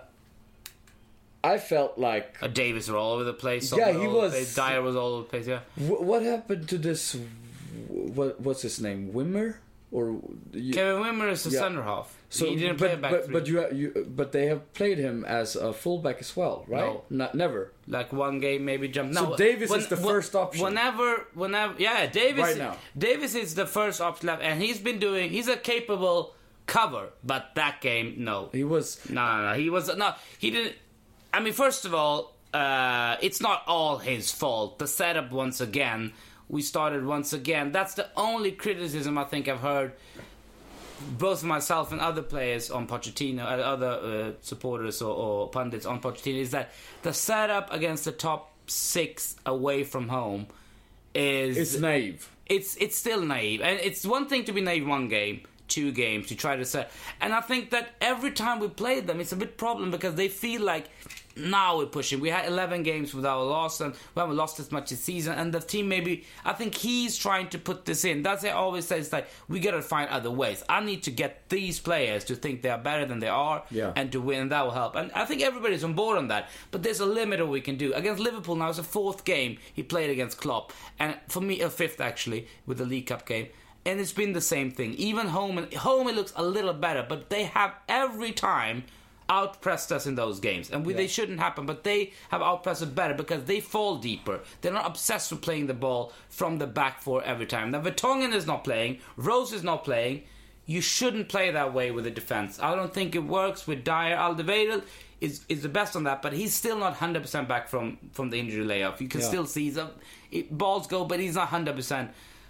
I felt like Uh, Davis were all over the place. Yeah, all he over the was- place. Dyer was all over the place, yeah. Wh- what happened to this? What what's his name? Wimmer or you, Kevin Wimmer is the Yeah. centre half. so, he didn't but, play a back but, three. but you, you but they have played him as a fullback as well, right? No. Not never. Like one game, maybe jump. So No, Davis when- is the when- first option. Whenever, whenever, yeah, Davis. Right now. Davis is the first option left, and he's been doing. He's a capable cover, but that game, no, He was no, no, no. He was no. He didn't. I mean, first of all, uh, it's not all his fault. The setup once again. We started once again. That's the only criticism I think I've heard. Both myself and other players on Pochettino, uh, other uh, supporters or, or pundits on Pochettino, is that the setup against the top six away from home is it's naive. it's it's still naive, and it's one thing to be naive one game, two games to try to set. And I think that every time we played them, it's a bit problem because they feel like now we're pushing. We had eleven games without a loss, and we haven't lost as much this season. And the team maybe, I think he's trying to put this in. That's what I always say. It's like we gotta find other ways. I need to get these players to think they are better than they are, Yeah. and to win. That will help. And I think everybody's on board on that. But there's a limit of what we can do against Liverpool. Now it's the fourth game he played against Klopp, and for me a fifth actually with the League Cup game. And it's been the same thing. Even home, and home it looks a little better, but they have every time outpressed us in those games, and we, they shouldn't happen, but they have outpressed us better because they fall deeper. They're not obsessed with playing the ball from the back four every time. Now Vertonghen is not playing, Rose is not playing. You shouldn't play that way with the defense. I don't think it works with Dyer. Alderweireld is is the best on that, but he's still not one hundred percent back from, from the injury layoff. You can Yeah. still see some it, balls go, but he's not one hundred percent.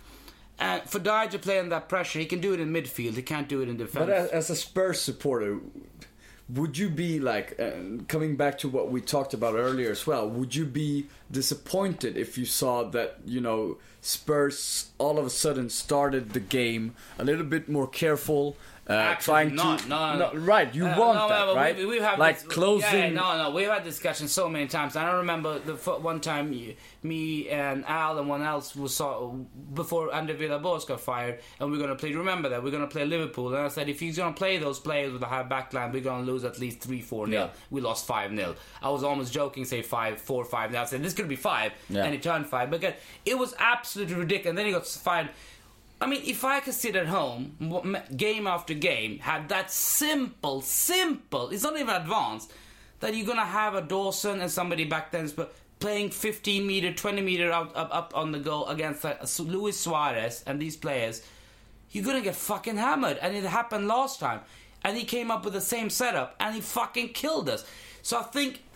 Uh, for Dyer to play on that pressure, he can do it in midfield. He can't do it in defense. But as, as a Spurs supporter, would you be like uh, coming back to what we talked about earlier as well? Would you be disappointed if you saw that, you know, Spurs all of a sudden started the game a little bit more careful, uh, Actually trying not. to No, no, no. right? You Uh, want no, that, no, right? We, we've had like this, closing. Yeah, no, no. We've had discussions so many times. I don't remember the f- one time you, me and Al and one else was saw before Andre Villas-Boas got fired, and we're gonna play. Remember that we're gonna play Liverpool, and I said if he's gonna play those players with a high backline, we're gonna lose at least three, four nil. Yeah. We lost five nil. I was almost joking, say five, four, five. Now I said this could be five, Yeah. and he turned five because it was absolutely ridiculous. And then he got fired. I mean, if I could sit at home, w- m- game after game, had that simple, simple, it's not even advanced, that you're going to have a Dawson and somebody back then but playing fifteen meter, twenty meter out, up, up on the goal against uh, Luis Suarez and these players, you're going to get fucking hammered. And it happened last time. And he came up with the same setup, and he fucking killed us. So I think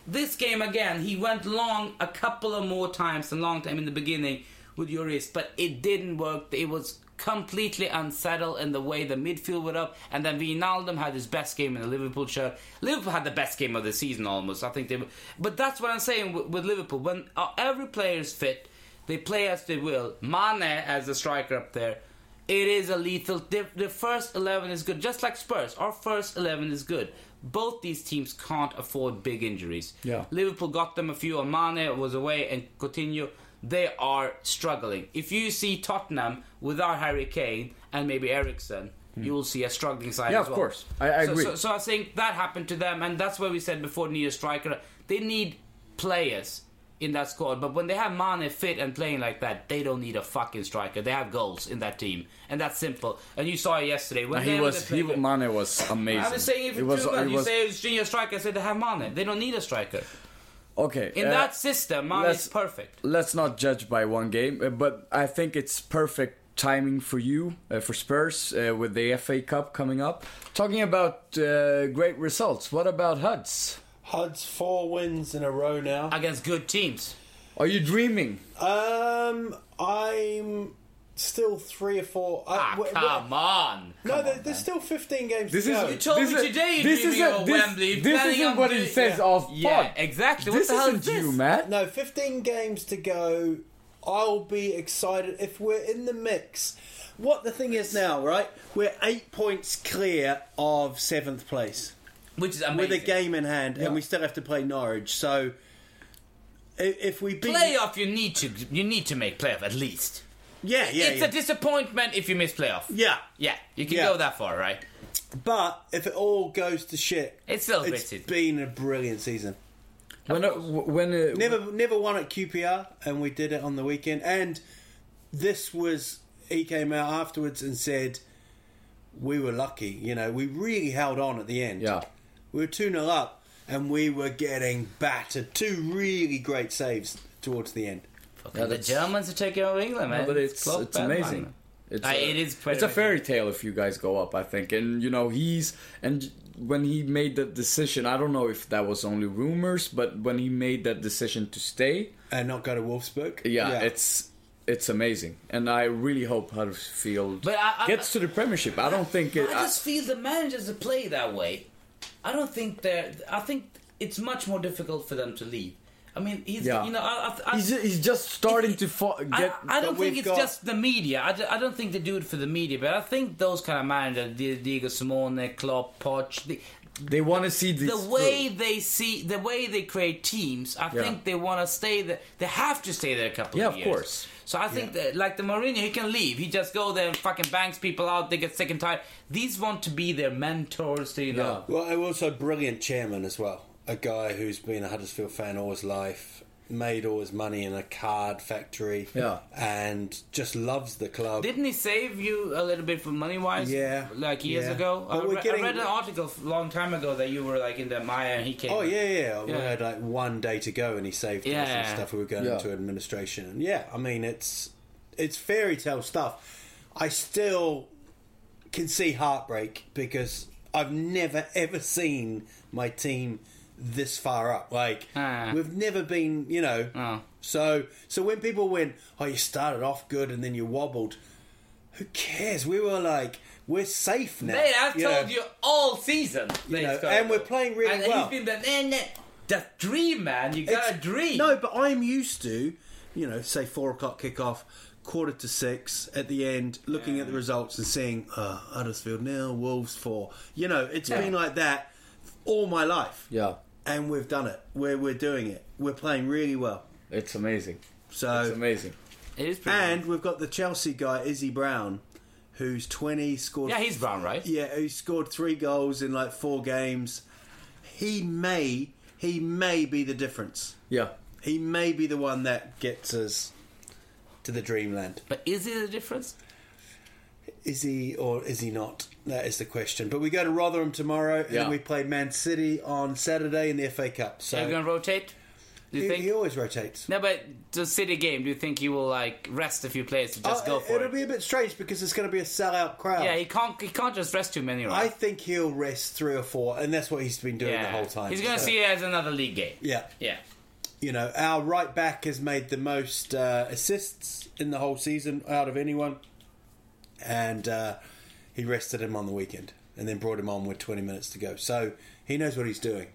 This game again, he went long a couple of more times, a long time in the beginning with Lloris, but it didn't work. It was completely unsettled in the way the midfield went up, and then Wijnaldum had his best game in the Liverpool shirt. Liverpool had the best game of the season almost. I think they, but that's what I'm saying with, with Liverpool. When uh, every player is fit, they play as they will. Mane as the striker up there, it is a lethal. The, the first eleven is good, just like Spurs. Our first eleven is good. Both these teams can't afford big injuries. Yeah. Liverpool got them a few. Mane was away, and Coutinho. They are struggling. If you see Tottenham without Harry Kane and maybe Eriksen, mm. you will see a struggling side yeah, as well. Yeah, of course. I, I so, agree. So, so I think that happened to them, and that's why we said before, need a striker. They need players in that squad, but when they have Mane fit and playing like that, they don't need a fucking striker. They have goals in that team, and that's simple. And you saw it yesterday. When he they was, he, Mane was amazing. I was saying if it was, two man, it you was, say it's junior striker, I said they have Mane. They don't need a striker. Okay. In uh, that system, Mane is perfect. Let's not judge by one game, uh, but I think it's perfect timing for you, uh, for Spurs, uh, with the F A Cup coming up. Talking about uh, great results, what about Huds? Huds four wins in a row now. Against good teams. Are you dreaming? Um, I'm still three or four. Ah, I, w- come on. No, come there, on, there's man. still fifteen games This to is, go. You told this me is, today this you're is dreaming a, of this, Wembley. This planning isn't on what doing- he says yeah. off Yeah, pod. exactly. This what the hell isn't is this? you, Matt. No, fifteen games to go. I'll be excited if we're in the mix. What the thing is now, right? We're eight points clear of seventh place. Which is amazing. With a game in hand, Yeah. and we still have to play Norwich. So, if, if we beat... Playoff, you need to you need to make playoff at least. Yeah, yeah, it's yeah. a disappointment if you miss playoff. Yeah. Yeah, you can Yeah. go that far, right? But if it all goes to shit... It's still a great It's season. been a brilliant season. When, uh, when uh, Never never won at Q P R, and we did it on the weekend. And this was... He came out afterwards and said, we were lucky. You know, we really held on at the end. Yeah. We were two nil up, and we were getting battered. Two really great saves towards the end. Fucking Yeah, the that's- Germans are taking over England, man. No, but it's Klopp, it's bad amazing. man. It's Uh, a, it is pretty It's a amazing. fairy tale if you guys go up, I think. And you know he's and when he made that decision, I don't know if that was only rumors, but when he made that decision to stay, And not go to Wolfsburg. yeah, it's it's amazing. And I really hope Huddersfield But I- I- gets to the Premiership. I don't think it. I just feel the managers that play that way. I don't think they're. I think it's much more difficult for them to leave. I mean, he's Yeah. you know, I, I, I, he's he's just starting to fo- I, get. I don't but think we've it's got- just the media. I, d- I don't think they do it for the media, but I think those kind of managers, Di- Diego Simone, Klopp, Poch, the, they want to see this the way through. they see, the way they create teams, I Yeah. think they want to stay there. They have to stay there a couple Yeah, of of years. course. So I think that, like the Mourinho, he can leave. He just go there and fucking bangs people out. They get sick and tired. These want to be their mentors, to, you know. Well, and also brilliant chairman as well. A guy who's been a Huddersfield fan all his life, made all his money in a card factory, Yeah. and just loves the club. Didn't he save you a little bit for money wise? Yeah, like years yeah. ago. But I, we're re- getting- I read an article a long time ago that you were like in the Maya and he came. Oh yeah, yeah. We Yeah. had like one day to go, and he saved us Yeah. and stuff. We were going Yeah. into administration, and yeah, I mean it's it's fairy tale stuff. I still can see heartbreak because I've never ever seen my team this far up. Like Ah. we've never been, you know. Oh. So so when people went, oh, you started off good and then you wobbled. Who cares? We were like, we're safe now. Mate, I've you know. told you all season. You they know, scored. and we're playing really and well. he's been the nah, nah, the dream, man. You got a It's- dream. No, but I'm used to, you know, say four o'clock kickoff, quarter to six at the end, looking at the results and seeing uh, Huddersfield nil, Wolves four. You know, it's Yeah. been like that all my life, Yeah, and we've done it. We're we're doing it. We're playing really well. it's amazing. So It's amazing. It is pretty. and we've got the Chelsea guy Izzy Brown, who's twenty, scored. yeah, he's brown, right? Yeah, he scored three goals in like four games. He may he may be the difference. Yeah. He may be the one that gets us to the dreamland. But is it a difference? Is he or is he not? That is the question. But we go to Rotherham tomorrow, and Yeah. then we play Man City on Saturday in the F A Cup. So Are you gonna rotate? Do you he, think? he always rotates. No, but the City game, do you think he will like rest a few players to just Uh, go for it'll it? be a bit strange because it's going to be a sellout crowd. Yeah, he can't. He can't just rest too many. Right? I think he'll rest three or four, and that's what he's been doing yeah. the whole time. He's going to So, see it as another league game. Yeah. Yeah. You know, our right back has made the most uh, assists in the whole season out of anyone, and uh, he rested him on the weekend and then brought him on with twenty minutes to go. So he knows what he's doing.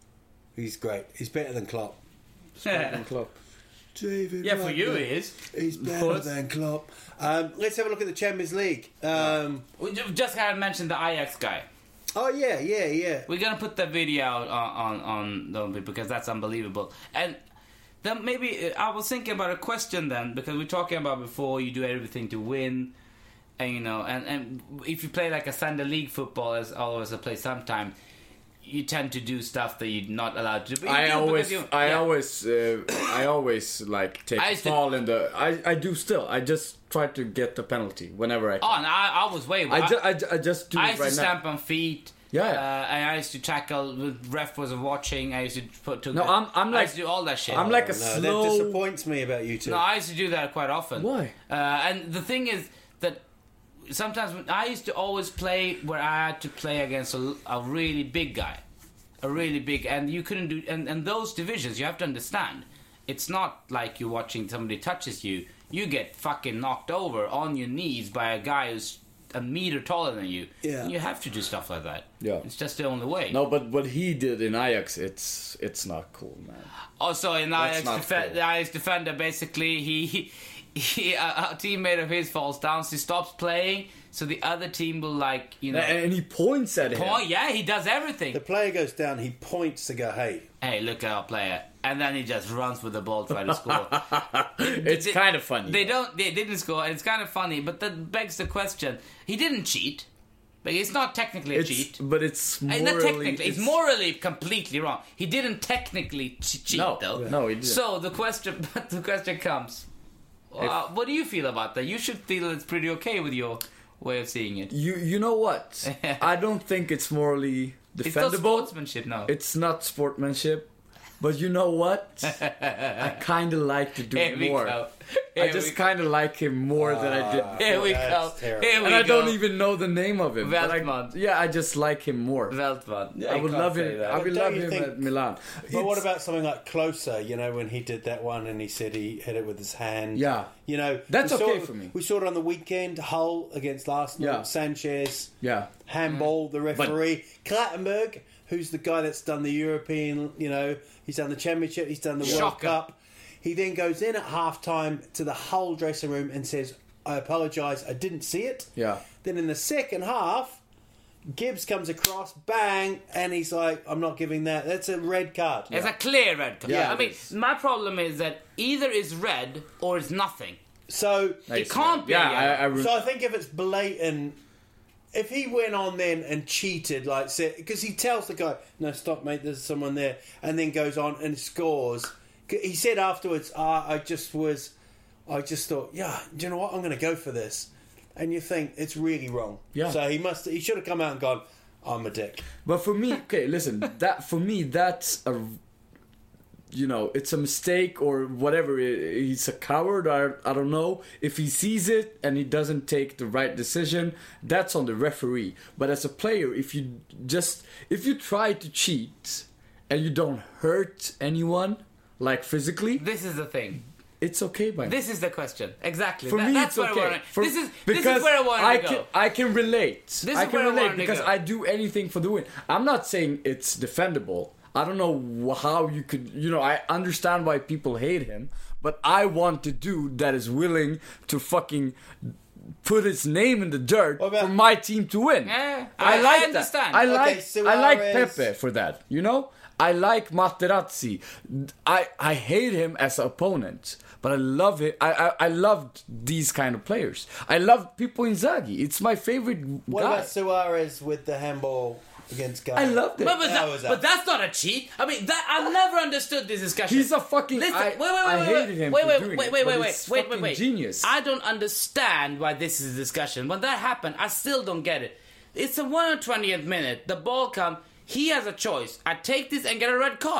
He's great. He's better than Klopp. Klopp. David Yeah, for you Wagner. he is. He's Of better course. than Klopp. Um, let's have a look at the Champions League. Um, We ju- just had mentioned the Ajax guy. oh yeah, yeah, yeah. We're gonna put the video out on on on because that's unbelievable. And then maybe I was thinking about a question then because we're talking about before you do everything to win, and you know, and and if you play like a Sunday league football as always I play sometime, you tend to do stuff that you're not allowed to do. But you I do always, because you- I yeah. always, uh, I always like take I a used to- fall in the. I, I do still. I just try to get the penalty whenever I can. Oh, no, I, I was way. I, ju- I, ju- I just do I it used right to now. stamp on feet. Yeah. Uh, and I used to tackle. The ref was watching. I used to put. To No, I'm- I'm I like- used to do all that shit. I'm like a No, slow. that disappoints me about you two. No, I used to do that quite often. Why? Uh, and the thing is that sometimes when I used to always play where I had to play against a, a really big guy, a really big, and you couldn't do. And, and those divisions, you have to understand, it's not like you're watching somebody touches you. You get fucking knocked over on your knees by a guy who's a meter taller than you. Yeah. And you have to do stuff like that. Yeah. It's just the only way. No, but what he did in Ajax, it's it's not cool, man. Also, in That's Ajax, not defe- cool. the Ajax defender, basically, he, he, he a, a teammate of his falls down, so he stops playing, so the other team will, like, you know... And he points at him. point, yeah, he does everything. The player goes down, he points to go, hey. Hey, look at our player. And then he just runs with the ball trying to score. It's They- kind of funny. They though. don't. They didn't score, and it's kind of funny, but that begs the question. He didn't cheat. But it's not technically a It's, cheat. but it's Uh, morally. not technically, it's, morally completely wrong. He didn't technically ch- cheat, No, though. no, he didn't. So the question, the question comes: uh, what do you feel about that? You should feel it's pretty okay with your way of seeing it. You you know what? I don't think it's morally It's not defendable. sportsmanship, no. It's not sportsmanship. But you know what? I kind of like to do Here it we more. go. I Here just we- kind of like him more than I did. Here we go. That's terrible. Here we And I go. don't even know the name of him. but I- Veltman. yeah, I just like him more. Veltman. Yeah, I you would can't love say him. that. I would But don't love you him think- at Milan. But what It's- about something like Closer, you know, when he did that one and he said he hit it with his hand? Yeah. You know, That's we saw okay it- for me. We saw it on the weekend, Hull against Arsenal, Yeah. Sanchez, Yeah. handball, the referee, Clattenburg, who's the guy that's done the European, you know, he's done the Championship, he's done the World Shocker. Cup. He then goes in at half time to the Hull dressing room and says, I apologise, I didn't see it. Yeah. Then in the second half, Gibbs comes across, bang, and he's like, I'm not giving that. That's a red card. It's a clear red card. Yeah, I it mean, is. my problem is that either it's red or it's nothing. So, It can't be. Yeah, a yellow. I, I re- so I think if it's blatant, if he went on then and cheated, like, because he tells the guy, no, stop, mate, there's someone there, and then goes on and scores. He said afterwards, ah, I just was, I just thought, yeah, do you know what? I'm going to go for this. And you think it's really wrong. Yeah. So he must, he should have come out and gone, I'm a dick. But for me, okay, listen. That for me, that's a, you know, it's a mistake or whatever. He's a coward. I I don't know. If he sees it and he doesn't take the right decision, that's on the referee. But as a player, if you just if you try to cheat and you don't hurt anyone, like physically, This is the thing. it's okay by me. This is the question. Exactly. For That- me, that's it's where I okay. wanna, For- this is because this is where I want I to go. can I can relate. This I is can where I relate wanted to because go. I do anything for the win. I'm not saying it's defendable. I don't know wh- how you could. You know, I understand why people hate him, but I want a dude that is willing to fucking put his name in the dirt What about- for my team to win. Yeah, I, I- like I understand. that. I Okay, like I like Suarez. Pepe for that. You know, I like Materazzi. I I hate him as an opponent, but I love it. I I, I loved these kind of players. I love Pippo Inzaghi. It's my favorite What guy. about Suarez with the handball against Ghana? I loved it. But, but, That that, was a- but that's not a cheat. I mean, that I've never understood this discussion. He's a fucking- Listen, I- wait, wait, wait, I wait, hated wait, him wait, for wait, doing wait, it, wait, but wait, it's wait, wait, fucking wait. genius. I don't understand why this is a discussion. When that happened, I still don't get it. It's the one hundred twentieth minute. The ball comes. He has a choice. I take this and get a red card.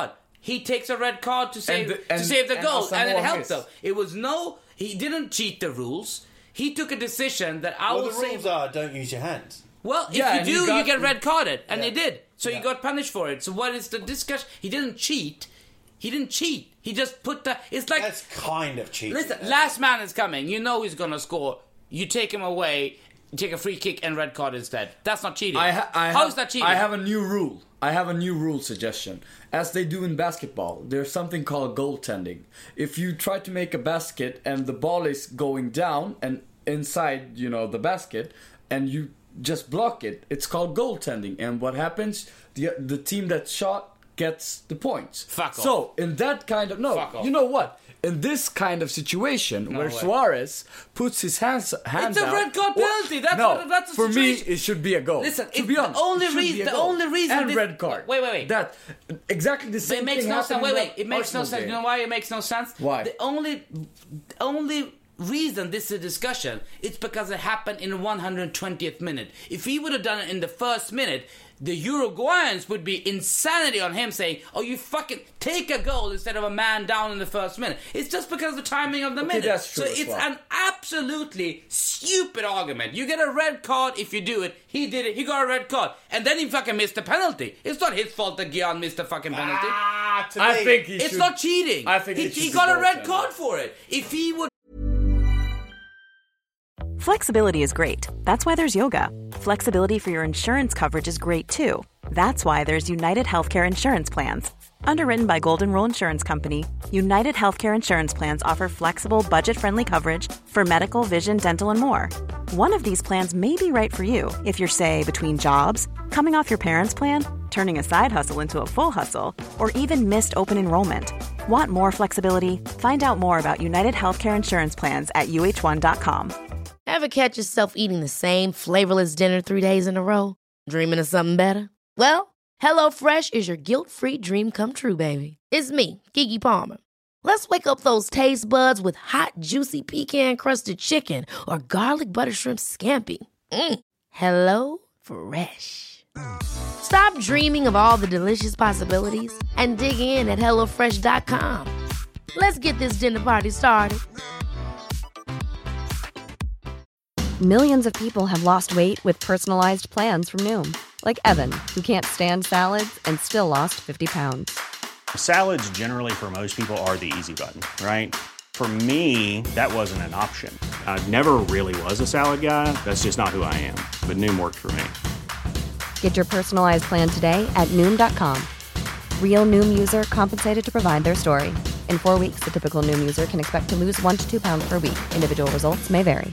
he takes a red card to save And the- and- to save the and goal, and it Asamoah helped missed. them. It was no, he didn't cheat the rules. He took a decision that I Well, will the rules save. are don't use your hands. Well, if Yeah, you and he do, got- you get red carded, and Yeah. he did. So Yeah. he got punished for it. So what is the discussion? He didn't cheat. He didn't cheat. He just put the. It's like That's kind of cheating. listen. Last man is coming. You know he's gonna score. You take him away. You take a free kick and red card instead. That's not cheating. I ha- I How have, is that cheating? I have a new rule. I have a new rule suggestion. As they do in basketball, there's something called goaltending. If you try to make a basket and the ball is going down and inside, you know, the basket, and you just block it, it's called goaltending. And what happens? The the team that shot gets the points. Fuck off. So in that kind of no, Fuck off. you know what? In this kind of situation where way. Suarez puts his hands hands It's a out, red card or- penalty. That's no, what- that's the for me situation. it should be a goal. Listen, to it- be the honest, only it should reason- be a the goal. only reason and this- red card. Wait, wait, wait. That exactly the same It makes thing no happened sense. in Wait, the wait. It makes no Arsenal sense. game. You know why it makes no sense? Why? The only, only reason this is a discussion, it's because it happened in the one hundred twentieth minute. If he would have done it in the first minute, the Uruguayans would be insanity on him saying, "Oh, you fucking take a goal instead of a man down in the first minute." It's just because of the timing of the Okay, minute. that's true so as it's well. an absolutely stupid argument. You get a red card if you do it. He did it. He got a red card, and then he fucking missed the penalty. It's not his fault that Gian missed the fucking penalty. Ah, to I me, think he It's should, not cheating. I think he, it should he be got a red goaltending. card for it. If he would. Flexibility is great. That's why there's yoga. Flexibility for your insurance coverage is great too. That's why there's United Healthcare Insurance Plans. Underwritten by Golden Rule Insurance Company, United Healthcare Insurance Plans offer flexible, budget-friendly coverage for medical, vision, dental, and more. One of these plans may be right for you if you're, say, between jobs, coming off your parents' plan, turning a side hustle into a full hustle, or even missed open enrollment. Want more flexibility? Find out more about United Healthcare Insurance Plans at U H one dot com. Ever catch yourself eating the same flavorless dinner three days in a row? Dreaming of something better? Well, HelloFresh is your guilt-free dream come true, baby. It's me, Keke Palmer. Let's wake up those taste buds with hot, juicy pecan-crusted chicken or garlic butter shrimp scampi. Mm. Hello Fresh. Stop dreaming of all the delicious possibilities and dig in at hello fresh dot com. Let's get this dinner party started. Millions of people have lost weight with personalized plans from Noom. Like Evan, who can't stand salads and still lost fifty pounds. Salads generally for most people are the easy button, right? For me, that wasn't an option. I never really was a salad guy. That's just not who I am. But Noom worked for me. Get your personalized plan today at Noom dot com. Real Noom user compensated to provide their story. In four weeks, the typical Noom user can expect to lose one to two pounds per week. Individual results may vary.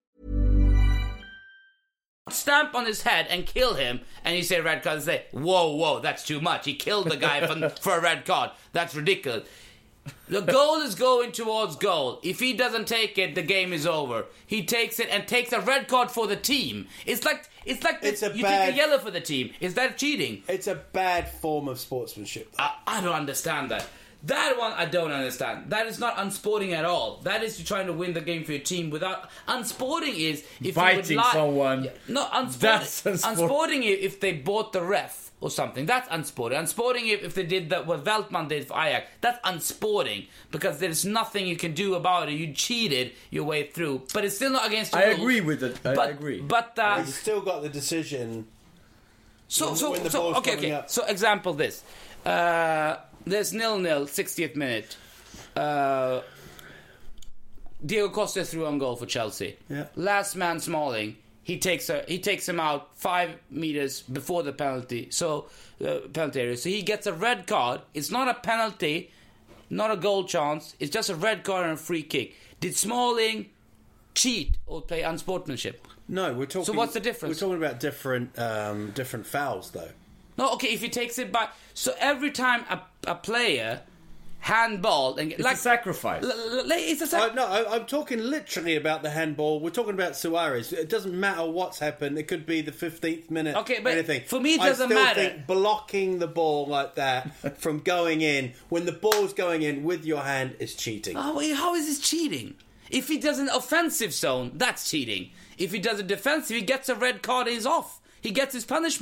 Stamp on his head and kill him, and you say red card, and say, whoa, whoa, that's too much. He killed the guy for, for a red card. That's ridiculous. The goal is going towards goal. If he doesn't take it, the game is over. He takes it and takes a red card for the team. It's like it's like It's this, a you bad- take a yellow for the team. Is that cheating? It's a bad form of sportsmanship. I, I don't understand that. That one I don't understand. That is not unsporting at all. That is you trying to win the game for your team without... Unsporting is if Biting you would lie... someone. Yeah, no, unsporting, That's unsport- unsporting is if they bought the ref or something. That's unsporting. Unsporting if, if they did that, what Veltman did for Ajax. That's unsporting because there's nothing you can do about it. You cheated your way through. But it's still not against the I rules. agree with it. I but, agree. But... Uh, He's still got the decision. So, When- so, when the so ball's okay, coming okay. up. So, example this. Uh, there's nil-nil, sixtieth minute. Uh, Diego Costa threw on goal for Chelsea. Yeah. Last man Smalling, he takes a, he takes him out five meters before the penalty. So, uh, penalty area. So he gets a red card. It's not a penalty, not a goal chance. It's just a red card and a free kick. Did Smalling cheat or play unsportsmanship? No, we're talking. So what's the difference? We're talking about different, um, different fouls, though. No, okay, if he takes it back. So every time a, a player handball and It's like a sacrifice. L- l- it's a I, sac- no, I, I'm talking literally about the handball. We're talking about Suarez. It doesn't matter what's happened. It could be the fifteenth minute. Okay, but anything. for me it I doesn't still matter. think blocking the ball like that from going in when the ball's going in with your hand is cheating. Oh, wait, how is this cheating? If he does an offensive zone, that's cheating. If he does a defensive, he gets a red card and he's off. He gets his punishment.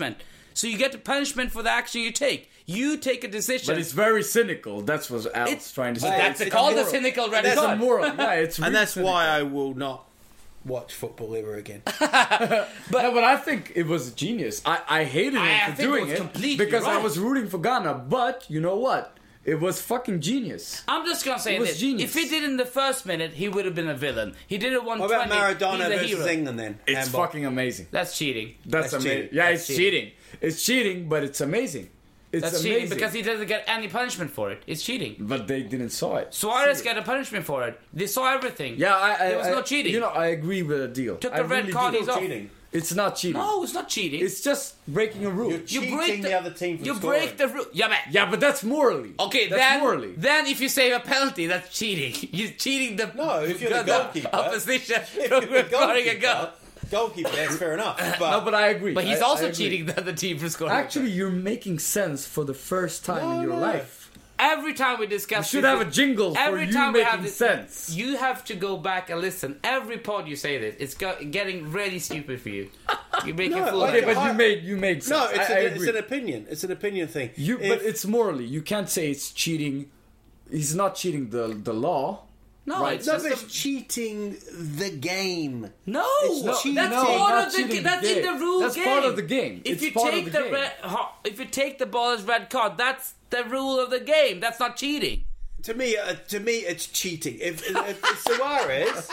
So you get the punishment for the action you take. You take a decision. But it's very cynical. That's what Al's It's- trying to but say. that's It's called a immoral. cynical red That's card. immoral. Yeah, it's really and that's cynical. why I will not watch football ever again. But, no, but I think it was genius. I, I hated him I- I for think it doing was it completely because I right. was rooting for Ghana. But you know what? It was fucking genius. I'm just gonna say It was this: genius. if he did it in the first minute, he would have been a villain. He did it one What twenty. about Maradona he's a versus hero. England then? It's Handball. fucking amazing. That's cheating. That's, That's amazing. cheating. Yeah, That's it's cheating. It's cheating, but it's amazing. It's That's amazing. cheating because he doesn't get any punishment for it. It's cheating. But they didn't saw it. Suarez got a punishment for it. They saw everything. Yeah, I, I, there was I- no cheating. You know, I agree with the deal. Took I the red really card, do. he's off. cheating. It's not cheating. No, it's not cheating. It's just breaking a rule. You're you cheating break the, other team from You scoring. break the rule. Yeah, man. Yeah, but that's morally. Okay, that's then, morally. then if you save a penalty, that's cheating. You're cheating the No, if you're the goalkeeper, opposition If from you're the scoring a goal. goalkeeper, goalkeeper, that's fair enough. But, No, but I agree. But he's I- also I agree. cheating the other team from scoring. a Actually, goal. you're making sense for the first time No, in your no. life. every time we discuss, You should this, have a jingle for every you time we have making this, sense. You have to go back and listen. Every pod you say this, it's go, getting really stupid for you. You're making No, fools. okay, Okay, of but you. you made you made sense. no, it's, I, a, I it's agree. an opinion. It's an opinion thing. You, If- but it's morally. You can't say it's cheating. He's not cheating the the law. No, Right. it's no, just but it's a- cheating the game. No, It's no, cheating. that's No, part not of the cheating game. That's the in the game. rule That's game. part of the game. If It's you part take of the, the game. red, ho- if you take the ball as red card, that's the rule of the game. That's not cheating. To me, uh, to me, it's cheating. If, if, if it's Suarez,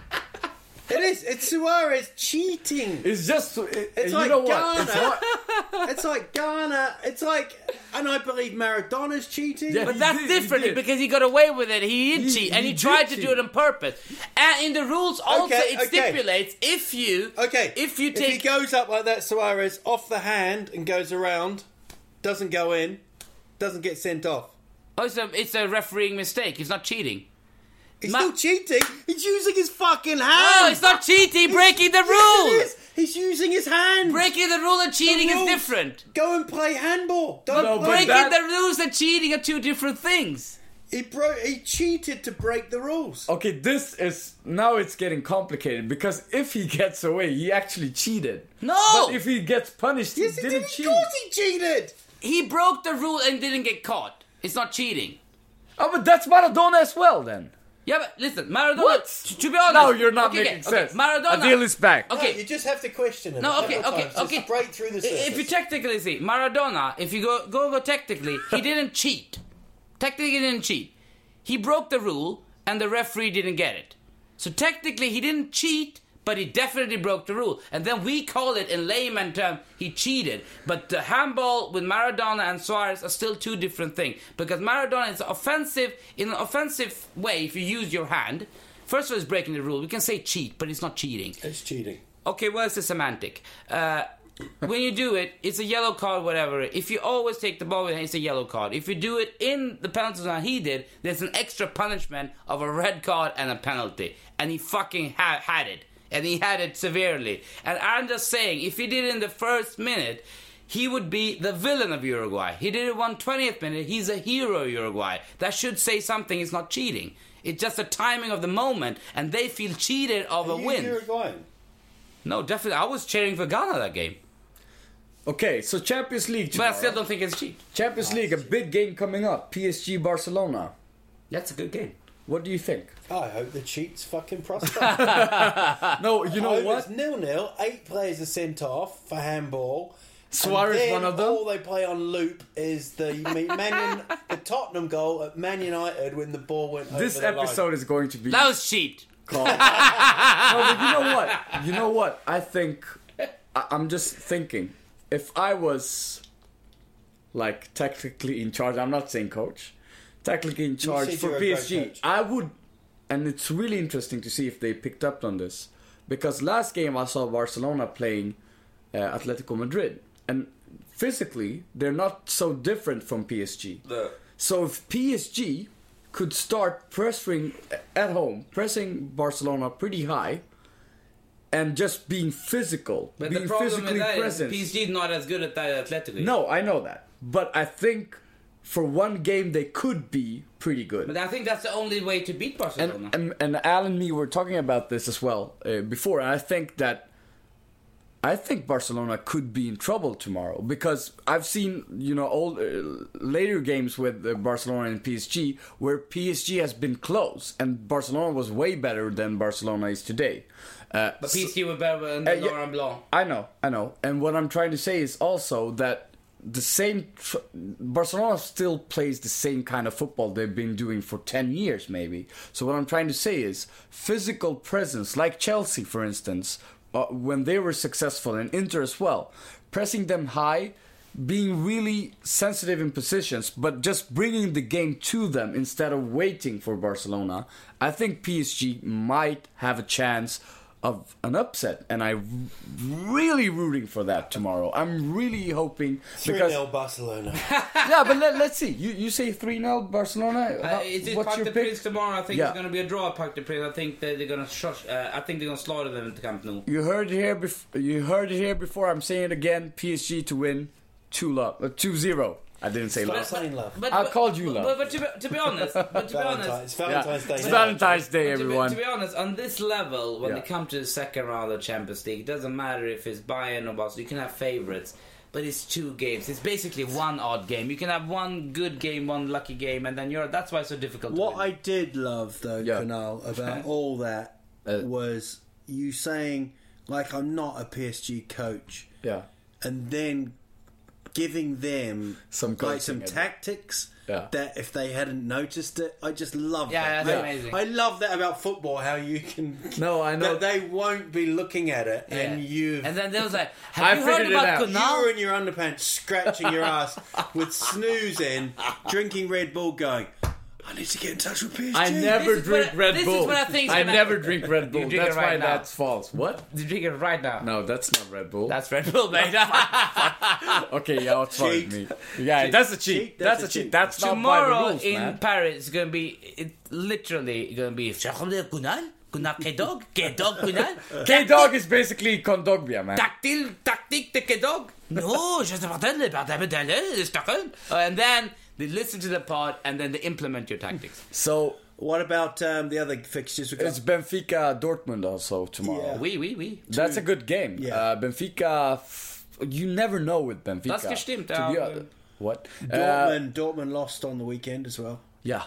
it is. It's Suarez cheating. It's just. It, It's you like know what? It's Ghana. what? It's like Ghana. It's like, and I believe Maradona's cheating. Yeah, But He that's did, he different did. because he got away with it. He didn't He- cheat, and he he, tried did to do it cheat. on purpose. And in the rules, also Okay, it okay. stipulates if you, Okay, if you if take, he goes up like that, Suarez off the hand and goes around, doesn't go in, doesn't get sent off. oh, it's a, it's a refereeing mistake. He's not cheating. He's Ma- still cheating. He's using his fucking hand. No, it's not cheating. Breaking the Yes, it rule. is. He's using his hand. Breaking the rule and cheating The is rules. different. Go and play handball. Don't No, play. but Breaking that- the rules and cheating are two different things. He bro- He cheated to break the rules. Okay, this is now it's getting complicated because if he gets away, he actually cheated. No! But if he gets punished, Yes, he he didn't did. cheat. Of course he cheated. He broke the rule and didn't get caught. It's not cheating. Oh, but that's Maradona as well, then. Yeah, but listen, Maradona. What? To, to be honest, No, you're not okay, making okay, okay, sense. Maradona. Adil is back. Okay. No, you just have to question him. No, a okay, couple okay, times. Just okay. break through the surface. If you technically see Maradona, if you go go go technically, he didn't cheat. Technically, he didn't cheat. He broke the rule, and the referee didn't get it. So technically, he didn't cheat, but he definitely broke the rule. And then we call it in layman term, he cheated. But the handball with Maradona and Suarez are still two different things. Because Maradona is offensive, in an offensive way, if you use your hand. First of all, it's breaking the rule. We can say cheat, but it's not cheating. It's cheating. Okay, well, it's a semantic. Uh, when you do it, it's a yellow card, whatever. If you always take the ball with him, it's a yellow card. If you do it in the penalty zone he did, there's an extra punishment of a red card and a penalty. And he fucking ha- had it. And he had it severely. And I'm just saying, if he did it in the first minute, he would be the villain of Uruguay. He did it one twentieth minute, he's a hero of Uruguay. That should say something, it's not cheating. It's just the timing of the moment, and they feel cheated of Are a you win. Uruguayan? No, definitely. I was cheering for Ghana that game. Okay, so Champions League But tomorrow. I still don't think it's cheap. Champions League, a big game coming up. P S G Barcelona. That's a good game. What do you think? I hope the cheats fucking prosper. No, you I know hope what? It's nil nil. Eight players are sent off for handball. Suarez, And then one of them. All they play on loop is the Man, the Tottenham goal at Man United when the ball went over This the line. episode is going to be That was cheat. called. No, but you know what? You know what? I think I, I'm just thinking. If I was like technically in charge, I'm not saying coach, technically in charge said for you're a P great S G, coach. I would, and it's really interesting to see if they picked up on this because last game I saw Barcelona playing uh, Atletico Madrid, and physically they're not so different from P S G. So if P S G could start pressuring at home, pressing Barcelona pretty high, and just being physical, But being the problem physically with that is present. P S G is not as good at that athletically. No, I know that, but I think for one game they could be pretty good. But I think that's the only way to beat Barcelona. And, and and Al and me were talking about this as well uh, before. And I think that I think Barcelona could be in trouble tomorrow because I've seen, you know, old uh, later games with uh, Barcelona and P S G where P S G has been close and Barcelona was way better than Barcelona is today. Uh, but P S G were better than uh, yeah, Laurent Blanc. I know, I know. And what I'm trying to say is also that the same tr- Barcelona still plays the same kind of football they've been doing for ten years maybe. So what I'm trying to say is physical presence, like Chelsea for instance, Uh, when they were successful, and Inter as well, pressing them high, being really sensitive in positions, but just bringing the game to them instead of waiting for Barcelona. I think P S G might have a chance of an upset, and I'm really rooting for that tomorrow. I'm really hoping three nil Barcelona. Yeah, but let, let's see. You you say three nil Barcelona? Uh, it's What's Parc your des pick? Princes tomorrow. I think Yeah. it's going to be a draw at Parc des Princes. I think that they're going to shush. Uh, I think they're going to slaughter them at Camp Nou. You heard it here. Bef- you heard it here before. I'm saying it again. P S G to win two love, uh, two zero. I didn't say Stop love. saying love. But, I but, called you love. But, but to, be, to be honest, but to be honest, Valentine's, it's Valentine's Yeah. Day. It's now. Valentine's Day, But to be, everyone. to be honest, on this level, when Yeah. they come to the second round of the Champions League, it doesn't matter if it's Bayern or Barcelona. You can have favorites, but it's two games. It's basically one odd game. You can have one good game, one lucky game, and then you're. That's why it's so difficult. What to win. I did love, though, Yeah. Kunal, about all that Uh, was you saying, like, I'm not a P S G coach, Yeah. and then giving them Some like some coaching, tactics Yeah. that if they hadn't noticed it, I just love Yeah, that. that's I, amazing. I love that about football, how you can. No, I know. that they won't be looking at it, and Yeah. you. And then there was like, I have you heard figured it about out. You Kunal? were in your underpants, scratching your ass with snooze in, drinking Red Bull, going, I need to get in touch with P S G. I never This is drink what- Red this is Bull. what I think is I gonna- never drink Red Bull. You drink That's it right why now. that's false. What? You drink it right now. No, that's not Red Bull. That's Red Bull, mate. Okay, yeah, it's fine Cheat. with me. Yeah, Cheat. that's a cheat. Cheat, That's, that's a a cheat. cheat. That's not by the Tomorrow rules, in man. Paris, it's gonna be it, literally gonna be Kunal, Kunal K-Dog, K-Dog Kunal. K-Dog is basically Kondogbia, man. Tactile, tactique de K-Dog. No, je sais pas le bordel, and then they listen to the pod and then they implement your tactics. So What about um, the other fixtures? We've got? it's Benfica Dortmund also tomorrow. Yeah. Oui, oui, oui. That's a good game. Yeah. Uh, Benfica, f- you never know with Benfica. Das gestimmt, to ja. be hon- What? Uh, Dortmund, Dortmund lost on the weekend as well. yeah.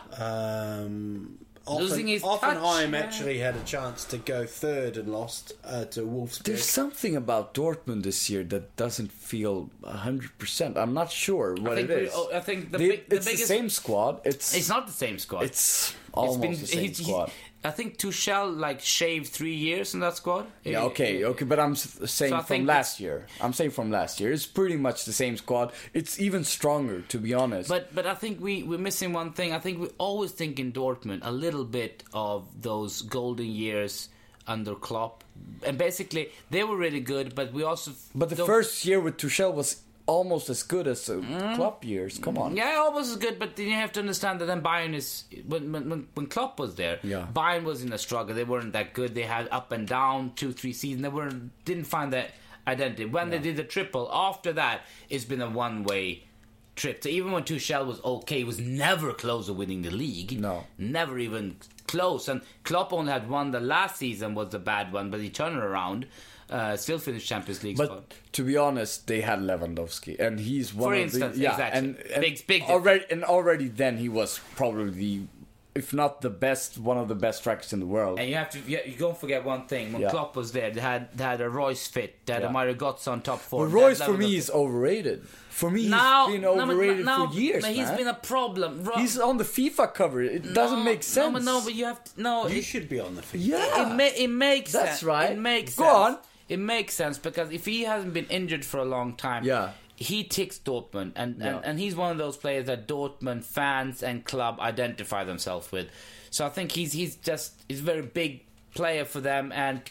Um, Losing his Offenheim touch, yeah. actually had a chance to go third and lost uh, to Wolfsburg. There's something about Dortmund this year that doesn't feel one hundred percent. I'm not sure what I think it we- is. oh, I think the They- big- the it's biggest- the same squad. It's It's not the same squad. It's almost been- the same he's- he's- squad. I think Tuchel like shaved three years in that squad. Yeah, okay, okay, but I'm s- saying So I from think last year. I'm saying from last year. It's pretty much the same squad. It's even stronger, to be honest. But but I think we we're missing one thing. I think we always think in Dortmund a little bit of those golden years under Klopp, and basically they were really good. But we also But the don't- first year with Tuchel was almost as good as the Klopp years. Come on. Yeah, almost as good, but then you have to understand that then Bayern is when when, when Klopp was there. Yeah. Bayern was in a struggle. They weren't that good. They had up and down two, three seasons. They weren't didn't find that identity. When they did the triple, after that, it's been a one way trip. So even when Tuchel was okay, he was never close to winning the league. No. never even close. And Klopp only had one. The last season was the bad one, but he turned it around. Uh, still finished Champions League But spot. to be honest, they had Lewandowski, and he's one For of instance, the yeah, exactly. and, and Big- big already and already then he was probably the, if not the best, one of the best strikers in the world. And you have to, you, you don't forget one thing. When Yeah. Klopp was there, they had they had a Royce fit, they had Yeah. a Mario Götze on top four. But they had Royce for me Lewandowski. is overrated. For me, now, he's been no, but overrated now- for years, but he's man. been a problem. Ro- He's on the FIFA cover. It doesn't No, make sense. No, but no, but you have to, no. You it, should be on the field. yeah, it, ma- it makes That's sense. right. It makes Go sense. on. It makes sense because if he hasn't been injured for a long time, Yeah. he ticks Dortmund, and, Yeah. and, and he's one of those players that Dortmund fans and club identify themselves with. So I think he's he's just he's a very big player for them, and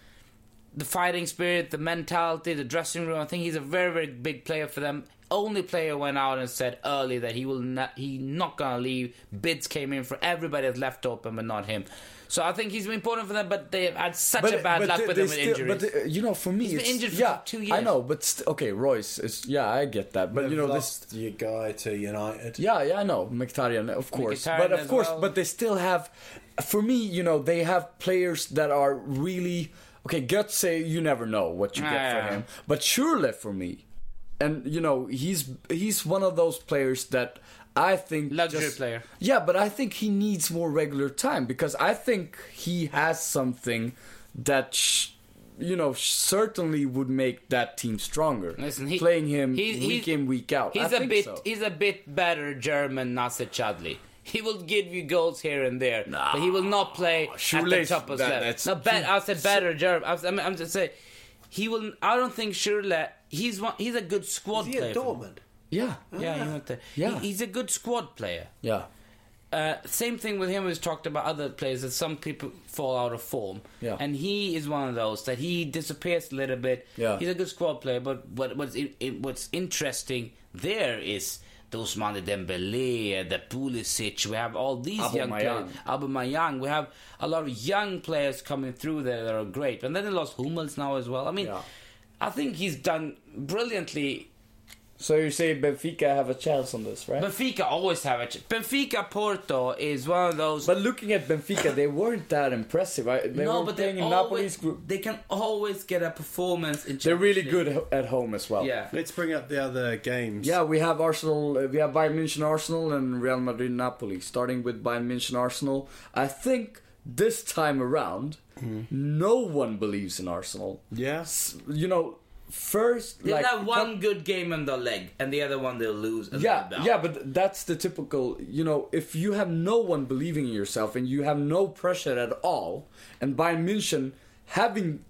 the fighting spirit, the mentality, the dressing room. I think he's a very very big player for them. Only player went out and said early that he will not he not gonna leave. Bids came in for everybody that's left open, but not him. So I think he's been important for them, but they've had such a bad luck they- with they him with still- injuries. But uh, you know, for me, He's been it's, injured for yeah, two I years. know, but st- okay, Royce is yeah, I get that, but They've you know, this lost your guy to United. yeah, yeah, I know Mkhitaryan, of course, Mkhitaryan but of as course, well. but they still have. For me, you know, they have players that are really okay, Götze, you never know what you get Yeah. for him. But Schürrle for me, and you know, he's he's one of those players that I think Luxury just- player. Yeah, but I think he needs more regular time because I think he has something that. Sh- you know, certainly would make that team stronger. Listen, he, playing him he- week he's- in, week out. He's I a think bit. so. He's a bit better German Nasser Chadli. He will give you goals here and there, but he will not play at the Schürrle's- top of that- level. that's- No, bet, I said better German. I was, I'm, I'm just saying, he will. I don't think Schürrle. He's one. He's a good squad Is he player. at for- Dortmund? yeah, Yeah, he went there. Yeah. He, he's a good squad player. yeah. Uh, same thing with him. We've talked about other players that some people fall out of form, Yeah. and he is one of those that he disappears a little bit. Yeah. He's a good squad player, but what, what's in, in, what's interesting there is those Ousmane Dembele, the Pulisic. We have all these young Aubameyang. players. Aubameyang. We have a lot of young players coming through there that are great, and then they lost Hummels now as well. I mean, Yeah. I think he's done brilliantly. So you say Benfica have a chance on this, right? Benfica always have a ch- Benfica Porto is one of those. But looking at Benfica, they weren't that impressive. Right? They no, were but playing they in always, Napoli's group. They can always get a performance in. They're really Champions good League. ho- at home as well. Yeah. Let's bring up the other games. Yeah, we have Arsenal, uh, we have Bayern München, Arsenal, and Real Madrid, Napoli. Starting with Bayern München, Arsenal. I think this time around, no one believes in Arsenal. Yes. You know, first, They'll like have one good game on the leg, and the other one they'll lose. And yeah, they'll be out. yeah, but that's the typical. You know, if you have no one believing in yourself and you have no pressure at all, and Bayern München having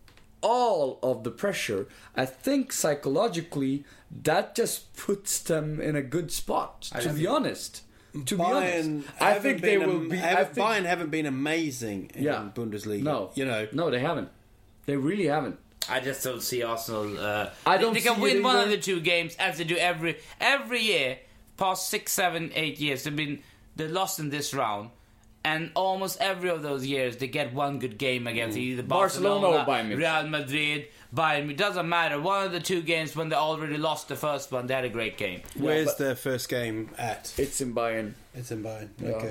all of the pressure, I think psychologically that just puts them in a good spot. To be honest, to be Bayern honest, I haven't think they been will am- be. I haven't- think, Bayern haven't been amazing in yeah, Bundesliga. No, you know, no, they haven't. They really haven't. I just don't see Arsenal. Uh, I they- don't They can see win it one of either. the two games as they do every every year. Past six, seven, eight years, they've been they lost in this round, and almost every of those years they get one good game against either Barcelona Barcelona, or Bayern Munich. Real Madrid, Bayern. It doesn't matter. One of the two games when they already lost the first one, they had a great game. where's but- their first game at? It's in Bayern, It's in Bayern. Yeah. Okay.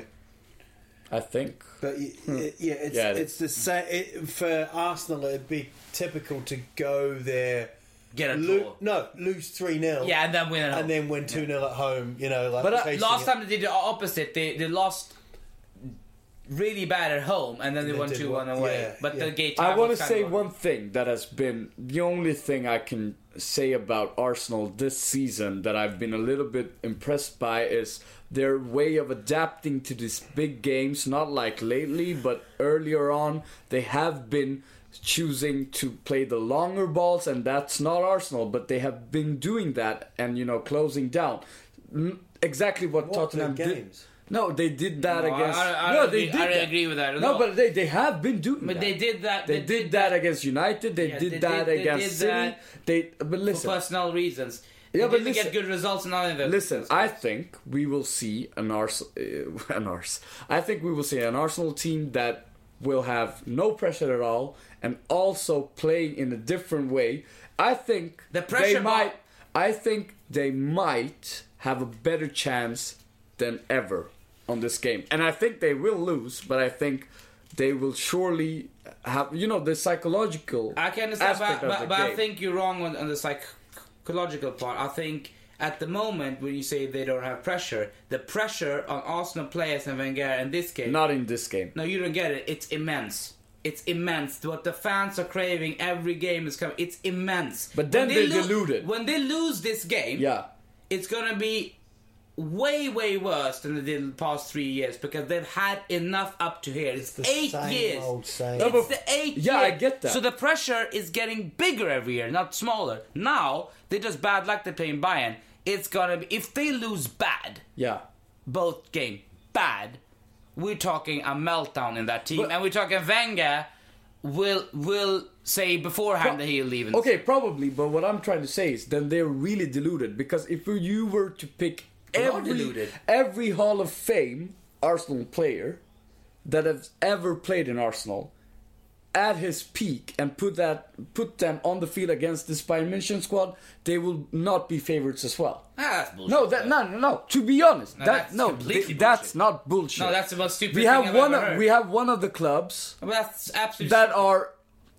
I think. But y- y- yeah, it's Yeah, it it's the same. It, for Arsenal, it'd be typical to go there, Get a lo- draw. no, lose three nil, Yeah, and then win at home. and then win two nil at home. You know, like But uh, chasing last it. time they did the opposite. They they lost really bad at home, and then they, They won did two one well. away. Yeah, but yeah. the gate. I want was to kind say of- one thing that has been the only thing I can say about Arsenal this season that I've been a little bit impressed by is their way of adapting to these big games. Not like lately, but earlier on, they have been choosing to play the longer balls, and that's not Arsenal, but they have been doing that and, you know, closing down. Mm, Exactly what, What Tottenham big did. games? No, they did that No, I- against. I- I no, don't they agree- did. I don't that. agree with that at No, all. but they, they have been doing. But that. they did that. They, did that against United. They Yeah, did they that did- they against did City. that They but for listen, personal reasons. They Yeah, but didn't listen- get good results in either of those. listen. I think we will see an Arsenal. Uh, an Ars. I think we will see an Arsenal team that will have no pressure at all and also playing in a different way. I think The pressure they might. ball- I think they might have a better chance than ever on this game, and I think they will lose. But I think they will surely have, you know, the psychological I can understand, aspect but, of but, the but I game. think you're wrong on, on the psychological part. I think at the moment when you say they don't have pressure, the pressure on Arsenal players and Wenger in this game. Not in this game. No, you don't get it. It's immense. It's immense. What the fans are craving every game is coming. It's immense. But then When they're lo- deluded. When they lose this game, Yeah. it's gonna be way, way worse than they did the past three years because they've had enough up to here. It's, the eight same years. old saying. No, It's but- the eight yeah, I years. get that. So the pressure is getting bigger every year, not smaller. Now they just bad luck they're playing Bayern. It's gonna be if they lose bad, Yeah. both game bad. We're talking a meltdown in that team, But- and we're talking Wenger will will say beforehand that he'll leave. In the Okay, probably, but what I'm trying to say is then they're really deluded because if you were to pick They are every deluded. every Hall of Fame Arsenal player that has ever played in Arsenal at his peak and put that put them on the field against this Bayern München squad, they will not be favorites as well. Ah, that's bullshit. No, that no, no, no. To be honest, No, that that's no, completely th- that's bullshit. not bullshit. No, that's the most stupid we thing have I've one. ever Of, heard. we have one of the clubs Well, that's absolutely that are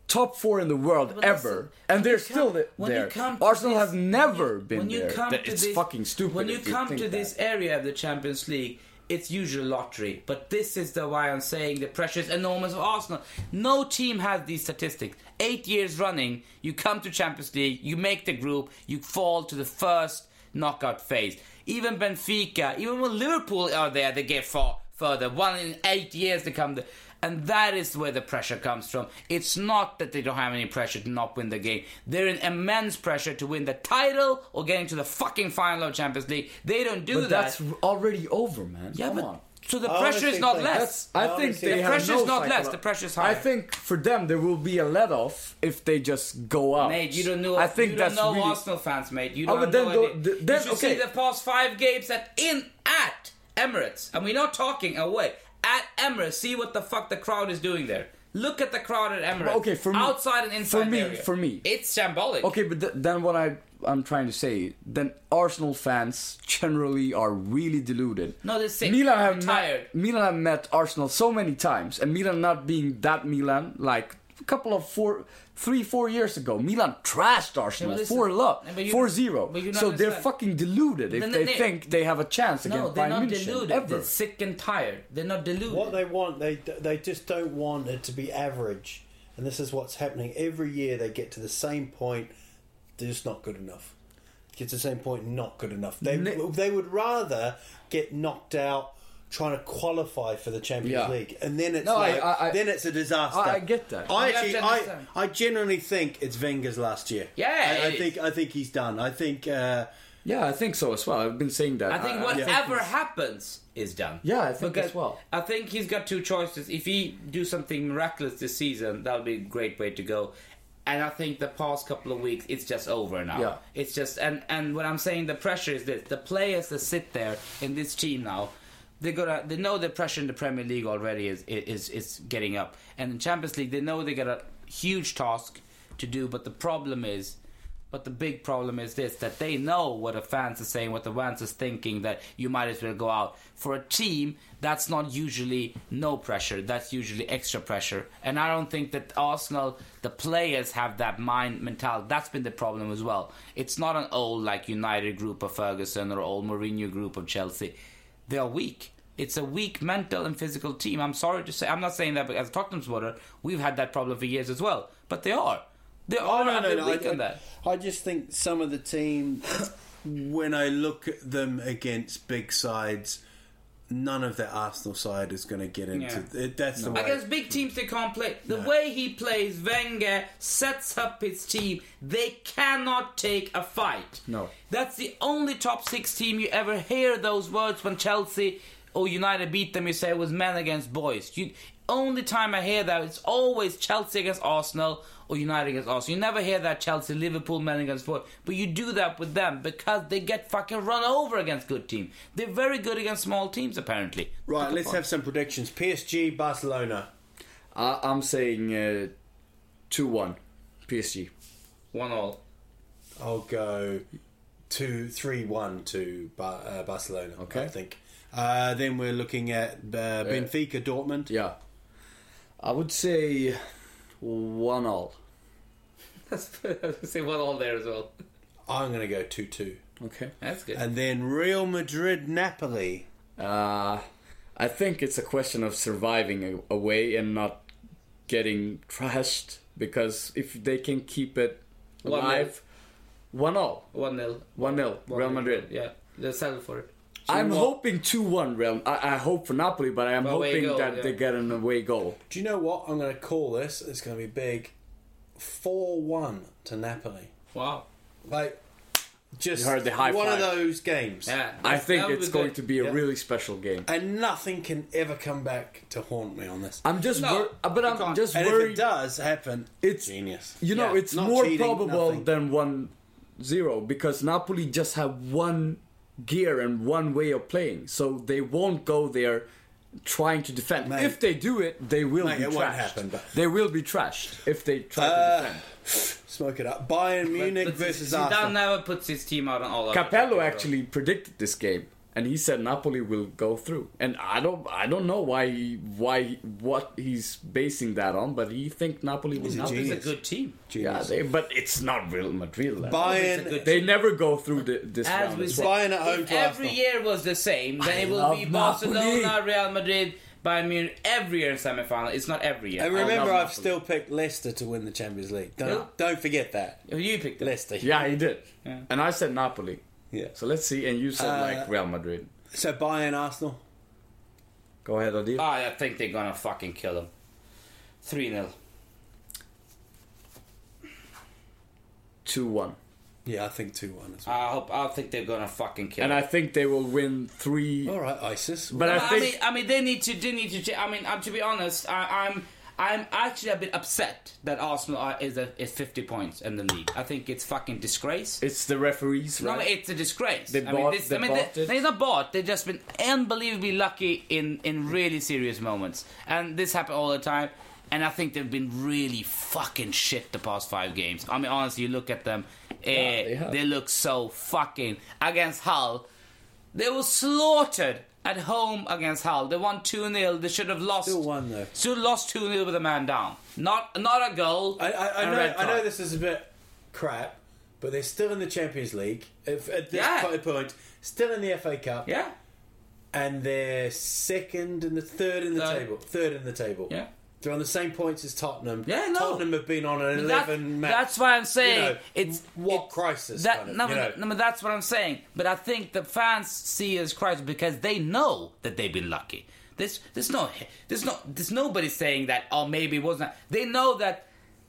top four in the world But ever, listen, and they're when you still come- th- when you there. come to Arsenal this- have never when you- been when you there. come That- to it's this- fucking stupid. When you if come think to this that. area of the Champions League, it's usually lottery. But this is the why I'm saying the pressure is enormous for Arsenal. No team has these statistics. Eight years running, you come to Champions League, you make the group, you fall to the first knockout phase. Even Benfica, even when Liverpool are there, they get far further. One in eight years they come there. And that is where the pressure comes from. It's not that they don't have any pressure to not win the game. They're in immense pressure to win the title or getting to the fucking final of Champions League. They don't do But that. that's already over, man. Yeah, Come but on. so the I pressure is honestly not think less. That's, I I think honestly- they The have pressure no is not psycholo- less, the pressure is higher. I think for them there will be a let off if they just go out. Mate, you don't know. I think you don't that's know really. Arsenal fans, mate. You Oh, don't but then know. go- idea. th- then- you should okay. see the past five games at in at Emirates, and we're not talking away. At Emirates, see what the fuck the crowd is doing there. Look at the crowd at Emirates. Okay, for me- outside and inside for me- area. for me. it's shambolic. Okay, but th- then what I I'm trying to say, then Arsenal fans generally are really deluded. No, they're sick. Milan have They're met, tired. Milan have met Arsenal so many times, and Milan not being that Milan, like a couple of four, three, four years ago, Milan trashed Arsenal listen, four love, yeah, but you- four zero. but you don't So they're understand. fucking deluded if Then they they- think they have a chance No, against they're Bayern not Munich deluded. ever. They're sick and tired. They're not deluded. What they want, they they just don't want it to be average, and this is what's happening every year. They get to the same point, they're just not good enough. Get to the same point, not good enough. They Ne- they would rather get knocked out trying to qualify for the Champions Yeah. League, and then it's No, I- like, I- I- then it's a disaster. I- I get that. I You have actually, to I, understand. I genuinely think it's Wenger's last year. Yeah, I, I it think is. I think he's done. I think. Uh, Yeah, I think so as well. I've been saying that. I think I- I whatever he's- happens is done. Yeah, I think Because as well. I think he's got two choices. If he do something miraculous this season, that'll be a great way to go. And I think the past couple of weeks, it's just over now. Yeah. It's just and and what I'm saying, the pressure is this: the players that sit there in this team now, they're gonna they know the pressure in the Premier League already is is is getting up, and in Champions League they know they got a huge task to do. But the problem is. But the big problem is this, that they know what the fans are saying, what the fans is thinking, that you might as well go out. For a team, that's not usually no pressure, that's usually extra pressure. And I don't think that Arsenal, the players have that mind mentality. That's been the problem as well. It's not an old like United group of Ferguson or old Mourinho group of Chelsea. They are weak. It's a weak mental and physical team. I'm sorry to say, I'm not saying that, but as a Tottenham supporter, we've had that problem for years as well. But they are. They are Oh, no, a no, bit no. weak I, on that. I just think some of the team, when I look at them against big sides, none of the Arsenal side is going to get into Yeah. it. That's the way. Against big teams, they can't play. The way he plays, Wenger sets up his team. They cannot take a fight. No. That's the only top six team you ever hear those words when Chelsea or United beat them. You say it was men against boys. You, only time I hear that, it's always Chelsea against Arsenal or United against Arsenal. You never hear that Chelsea, Liverpool, men against boys. But you do that with them because they get fucking run over against good teams. They're very good against small teams, apparently. Right, let's have some predictions. P S G, Barcelona. I- I'm saying uh, two one P S G. One all. I'll go two, three, one to Bar- uh, Barcelona. Okay. I think. Uh, then we're looking at uh, Benfica, Dortmund. Yeah. I would say one all. That's say one all there as well. I'm going to go two two. Okay. That's good. And then Real Madrid, Napoli. Uh, I think it's a question of surviving a- away and not getting trashed, because if they can keep it One alive, one all, One nil. one nil, Real Madrid. Yeah, they'll settle for it. I'm what? hoping two one Real. I, I hope for Napoli, but I am Away hoping goal, that yeah. they get an away goal. Do you know what I'm going to call this? It's going to be big. four one to Napoli. Wow. Like, just You heard the high one five. of those games. Yeah. I that- think that would it's be going good. to be a Yeah. really special game. And nothing can ever come back to haunt me on this. I'm just, No, wor- but you I'm can't. just And if worried. it does happen, It's genius. You know, Yeah. it's Not more cheating, probable nothing. than one zero because Napoli just have one gear and one way of playing, so they won't go there trying to defend. Mate. If they do it, they will Mate, be it trashed. won't happen, but- They will be trashed if they try Uh, to defend. Smoke it up. Bayern Munich But versus Zidane Arsenal. never puts his team out on all. Capello actually predicted this game, and he said Napoli will go through. And I don't, I don't know why, he, why, what he's basing that on, but he think Napoli will. Napoli's a good team. Yeah, they, but it's not Real Madrid. Level. Bayern, they never go through the, this As round. we as said, well. Bayern at home if to every Arsenal. year was the same, then I it will love be Napoli. Barcelona, Real Madrid, Bayern Munich every year in semi-final. It's not every year. And I remember, love I've Napoli. still picked Leicester to win the Champions League. Don't, Who? don't forget that. Who you picked? Them? Leicester. Yeah, he did. Yeah. And I said Napoli. Yeah. So let's see. And you said Uh, like Real Madrid. So Bayern, Arsenal. Go ahead, Adil. Ah, I think they're gonna fucking kill them. three nil. two one. Yeah, I think two one as well. I hope. I think they're gonna fucking kill. And them. I think they will win three. All right, ISIS. But No, I I, think mean, I mean, they need to. They need to. cha- I mean, uh, to be honest, I, I'm. I'm actually a bit upset that Arsenal are, is a, is fifty points in the league. I think it's fucking disgrace. it's the referees, No, right? it's a disgrace. They I mean, bought- this, they I mean, bought they, it. they're not bought. They've just been unbelievably lucky in, in really serious moments. And this happens all the time. And I think they've been really fucking shit the past five games. I mean, honestly, you look at them. Eh, they have. they look so fucking... Against Hull, they were slaughtered at home against Hull. They won two nil. They should have lost... Still won, though. Should have lost two nil with a man down. Not not a goal. I, I, I and a know. red I know card. this is a bit crap, but they're still in the Champions League if, at this Yeah. point. Still in the F A Cup. Yeah. And they're second and the third in the Third. table. Third in the table. Yeah. They're on the same points as Tottenham. Yeah, no. Tottenham have been on an That- eleven match. That's why I'm saying You know, it's what it- crisis? That, kind of, no, you but, know. no, but that's what I'm saying. But I think the fans see it as crisis because they know that they've been lucky. There's, there's no, there's no, there's nobody saying that. Oh, maybe it wasn't. They know that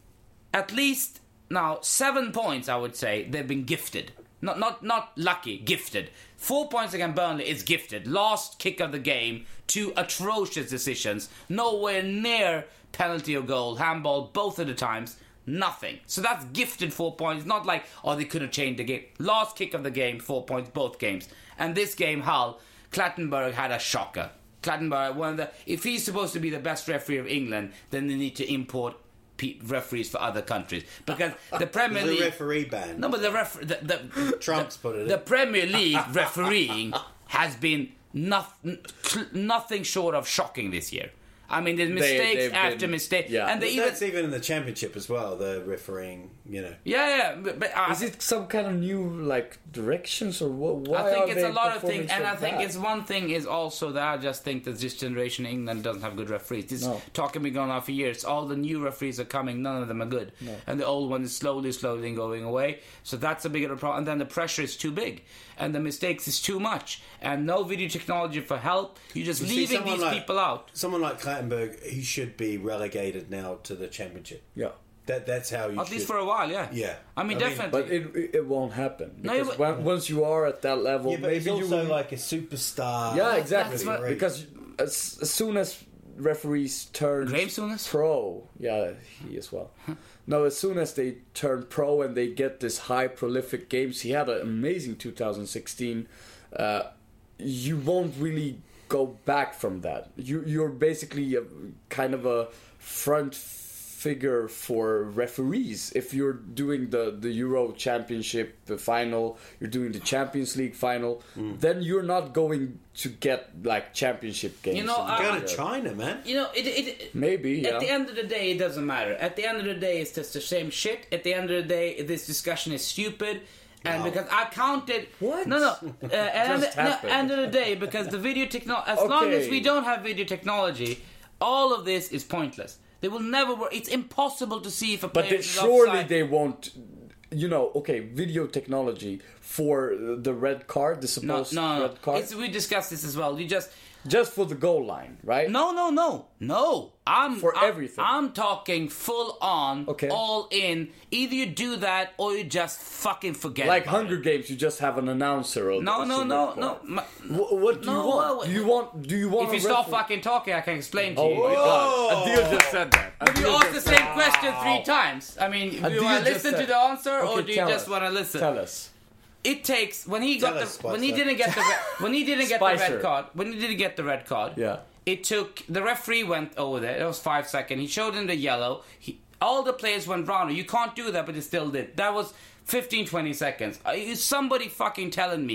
at least now seven points. I would say they've been gifted. Not, not, not lucky. Gifted. Four points against Burnley is gifted. Last kick of the game. Two atrocious decisions. Nowhere near penalty or goal. Handball both of the times. Nothing. So that's gifted four points. Not like, oh, they could have changed the game. Last kick of the game, four points, both games. And this game, Hull, Clattenburg had a shocker. Clattenburg, one of the, if he's supposed to be the best referee of England, then they need to import pe- referees for other countries. Because the Premier The League... referee ban. No, but the, ref- the, the Trump's the, put it in. The Premier League refereeing has been nothing, nothing short of shocking this year. I mean, there's mistakes they've after been- mistake, yeah. and they But even that's even in the Championship as well. The refereeing, you know. yeah, yeah. But, but I, Is it some kind of new like directions or what? Why I think are it's they a lot of performing things, and so I think bad? it's one thing is also that I just think that this generation in England doesn't have good referees. This No. talking been going on for years. All the new referees are coming, none of them are good, and the old one is slowly, slowly going away. So that's a bigger problem. And then the pressure is too big, and the mistakes is too much, and no video technology for help. You're just You see, leaving someone these like- people out. Someone like Clattenburg, he should be relegated now to the Championship. Yeah. That that's how you At should. least for a while, yeah. Yeah. I mean, I mean, definitely. But it it- it won't happen No, because but- when, once you are at that level, yeah, but maybe he's you also will, like a superstar. yeah, exactly. That's what- Because as, as soon as referees turn Graham Souness? pro, yeah, he as well. No, as soon as they turn pro and they get this high prolific games, he had an amazing two thousand sixteen. Uh, you won't really go back from that. You you're basically a, kind of a front figure for referees. If you're doing the, the Euro Championship the final, you're doing the Champions League final, then you're not going to get like championship games. You know, in I- the Go year. to China, man. You know, it, it, Maybe, At yeah. the end of the day, it doesn't matter. At the end of the day, it's just the same shit. At the end of the day, this discussion is stupid. And because I counted... What? No, no. Uh, and Just no, happened. end of the day, because the video technology... As long as Okay. we don't have video technology, all of this is pointless. They will never work. It's impossible to see if a player But they, is surely offside. they won't. You know, okay, video technology for the red card, the No, supposed no, no. red card, It's, we discussed this as well. You just... just for the goal line, right? No, no, no, no. I'm For I'm- everything. I'm talking full on, Okay. all in. Either you do that or you just fucking forget. Like about Hunger it. Games, you just have an announcer. Of No, of no, the no, red no. card. Ma- Wh- What do No, you want? well, do you want? Do you want? If you a stop referee- fucking talking, I can explain to Oh you. my god! Adil just said that. But you Adil asked the just same said- question three Wow. times. I mean, do you Adil want to just listen to said- the answer or Okay, do you tell just us. want to listen? Tell us. It takes when he Tell got us, the when he Spicer. didn't get the re- when he didn't get the Spicer. red card when he didn't get the red card. Yeah. It took the referee went over there. It was five seconds. He showed him the yellow. He, all the players went round. You can't do that, but he still did. That was fifteen, twenty seconds. Uh, Is somebody fucking telling me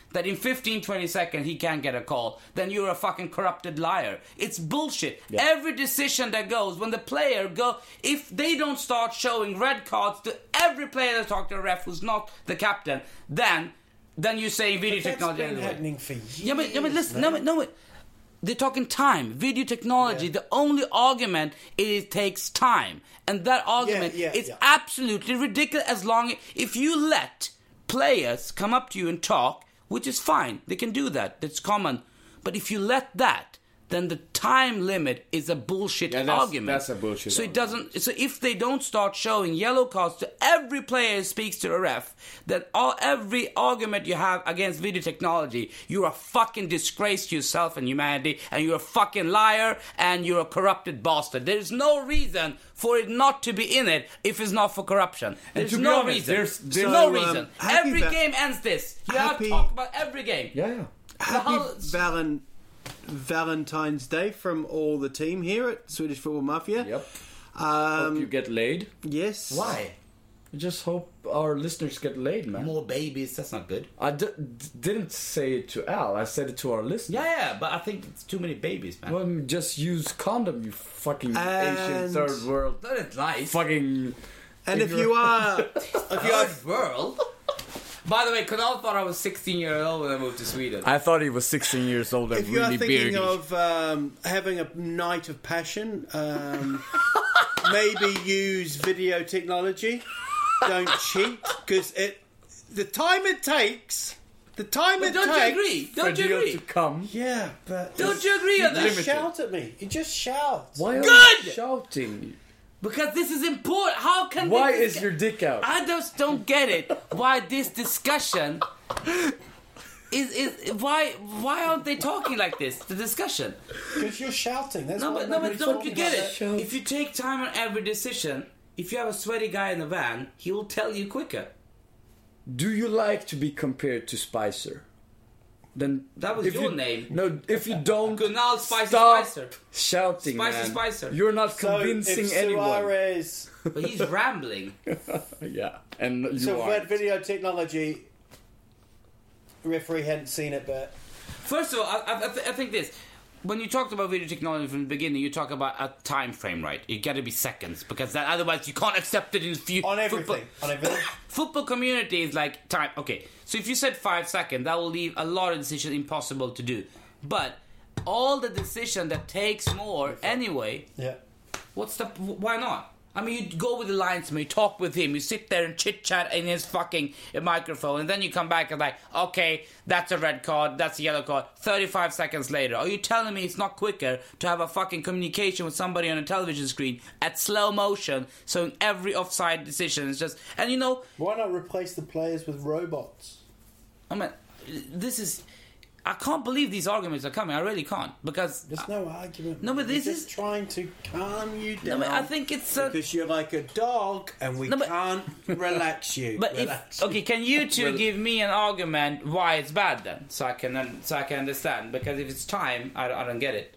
that in fifteen, twenty seconds he can't get a call, then you're a fucking corrupted liar. It's bullshit. Yeah. Every decision that goes, when the player go, if they don't start showing red cards to every player that talks to a ref who's not the captain, then then you say video but technology. That's been anyway. happening for years. Yeah, but, yeah, but listen, no, no, they're talking time, video technology. Yeah. The only argument is it takes time, and that argument yeah, yeah, is yeah. absolutely ridiculous. As long if you let players come up to you and talk, which is fine, they can do that. That's common. But if you let that, then the time limit is a bullshit yeah, that's, argument. That's a bullshit. So argument. it doesn't. So if they don't start showing yellow cards to every player who speaks to the ref, then all every argument you have against video technology, you're a fucking disgrace to yourself and humanity, and you're a fucking liar, and you're a corrupted bastard. There's no reason for it not to be in it if it's not for corruption. There's no honest, reason. There's, there's so, no um, reason. Every va- game ends this. You happy, have to talk about every game. Yeah, yeah. Happy whole, Valen- Valentine's Day from all the team here at Swedish Football Mafia. Yep. Um, hope you get laid. Yes. Why? I just hope our listeners get laid, man. More babies, that's not good. I d- d- didn't say it to Al, I said it to our listeners. Yeah, yeah, but I think it's too many babies, man. Well, just use condom, you fucking And- Asian third world. That is nice. Fucking... And if you are... if you are Third world? By the way, Kunal thought I was sixteen years old when I moved to Sweden. I thought he was sixteen years old and If you really are thinking beardy. of um, having a night of passion, um, maybe use video technology. Don't cheat, because it the time it takes, the time But it don't takes. you agree? Don't for you Dio agree? to come. Yeah, but Don't you agree on you that? just shout at me. You just shout. Why are Good! you shouting? Because this is important. How can Why this is your dick out? I just don't get it. Why this discussion is is why why aren't they talking like this? The discussion. Because you're shouting. That's No, what but no, but nobody's don't you talking get about. it? Shout. If you take time on every decision, if you have a sweaty guy in the van, he will tell you quicker. Do you like to be compared to Spicer? Then That was if your you- name. No, if you don't Kunal Spicy stop Spicer. shouting, Spicy man, Spicer. you're not So convincing if anyone. Suarez, But he's rambling. Yeah, and you so are. that video technology, referee hadn't seen it, but First of all, I, I, th- I think this. When you talked about video technology from the beginning, you talk about a time frame, right? You got to be seconds, because that, otherwise you can't accept it in few, on everything, football. on everything. Football community is like time. Okay, so if you said five seconds, that will leave a lot of decisions impossible to do. But all the decision that takes more anyway, Yeah. what's the? Why not? I mean, you go with the linesman, you talk with him, you sit there and chit chat in his fucking microphone, and then you come back and like, okay, that's a red card, that's a yellow card. Thirty-five seconds later, are you telling me it's not quicker to have a fucking communication with somebody on a television screen at slow motion, so every offside decision is just, and you know, Why not replace the players with robots? I mean, this is. I can't believe these arguments are coming. I really can't, because There's no argument. No, but We're this just is- trying to calm you no, down. but I think it's a, because you're like a dog, and we No, but- can't relax you. But relax if okay, can you two Well- give me an argument why it's bad then, so I can so I can understand? Because if it's time, I, I don't get it.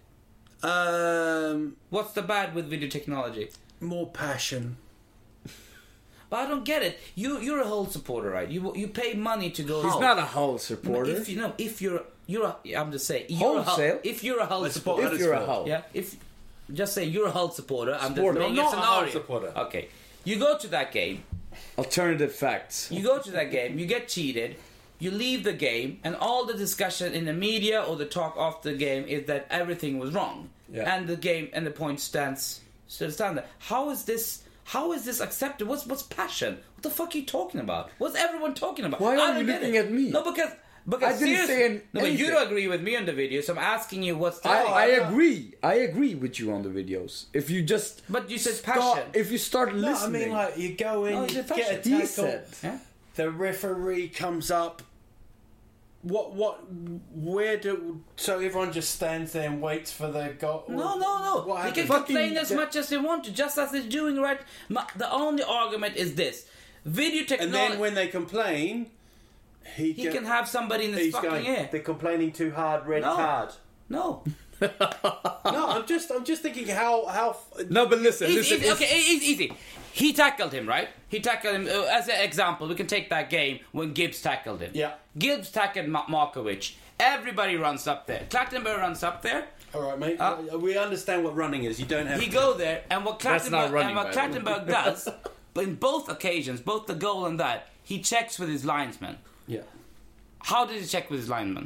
Um, What's the bad with video technology? more passion. But I don't get it. You you're a Hull supporter, right? You you pay money to go. He's Hull. not a Hull But supporter. If you know, if you're you're a, I'm just saying, you're a Hull, Wholesale? if you're a Hull supporter, if you're a Hull. yeah, if just say you're a Hull supporter, I'm Supporter. just making I'm a not a Hull scenario. supporter. Okay, you go to that game. Alternative facts. You go to that game, you get cheated, you leave the game, and all the discussion in the media or the talk after the game is that everything was wrong, Yeah. and the game and the point stands still stand there. How is this? How is this accepted? What's what's passion? What the fuck are you talking about? What's everyone talking about? Why I are don't you get looking it. at me? No, because because I didn't seriously- say an- no, but you anything. don't agree with me on the video, so I'm asking you what's the. I, I agree. I agree with you on the videos. If you just But you said start- passion. If you start No, I listening, mean, like, you go in, No, you it's a get a passion. tackle, he said. Yeah? the referee comes up. What, what, where do, so everyone just stands there and waits for the goal? No, no, no. What They can happens? complain as Fucking- much as they want to, just as they're doing right. Ma- The only argument is this: video And technology. then when they complain, he, he go- can have somebody in his he's fucking going, ear. they're complaining too hard, red No. card. No, No, I'm just, I'm just thinking how, how. No, but listen, Easy, listen. easy, it's- okay, easy, easy. He tackled him, right? He tackled him. Uh, as an example, we can take that game when Gibbs tackled him. Yeah. Gibbs tackled Ma- Markovic. Everybody runs up there. Clattenburg runs up there. All right, mate. Uh, we understand what running is. You don't have. He to... go there, and what That's not Clattenburg, running, and what by the way. Clattenburg does, but in both occasions, both the goal and that, he checks with his linesman. Yeah. How did he check with his lineman?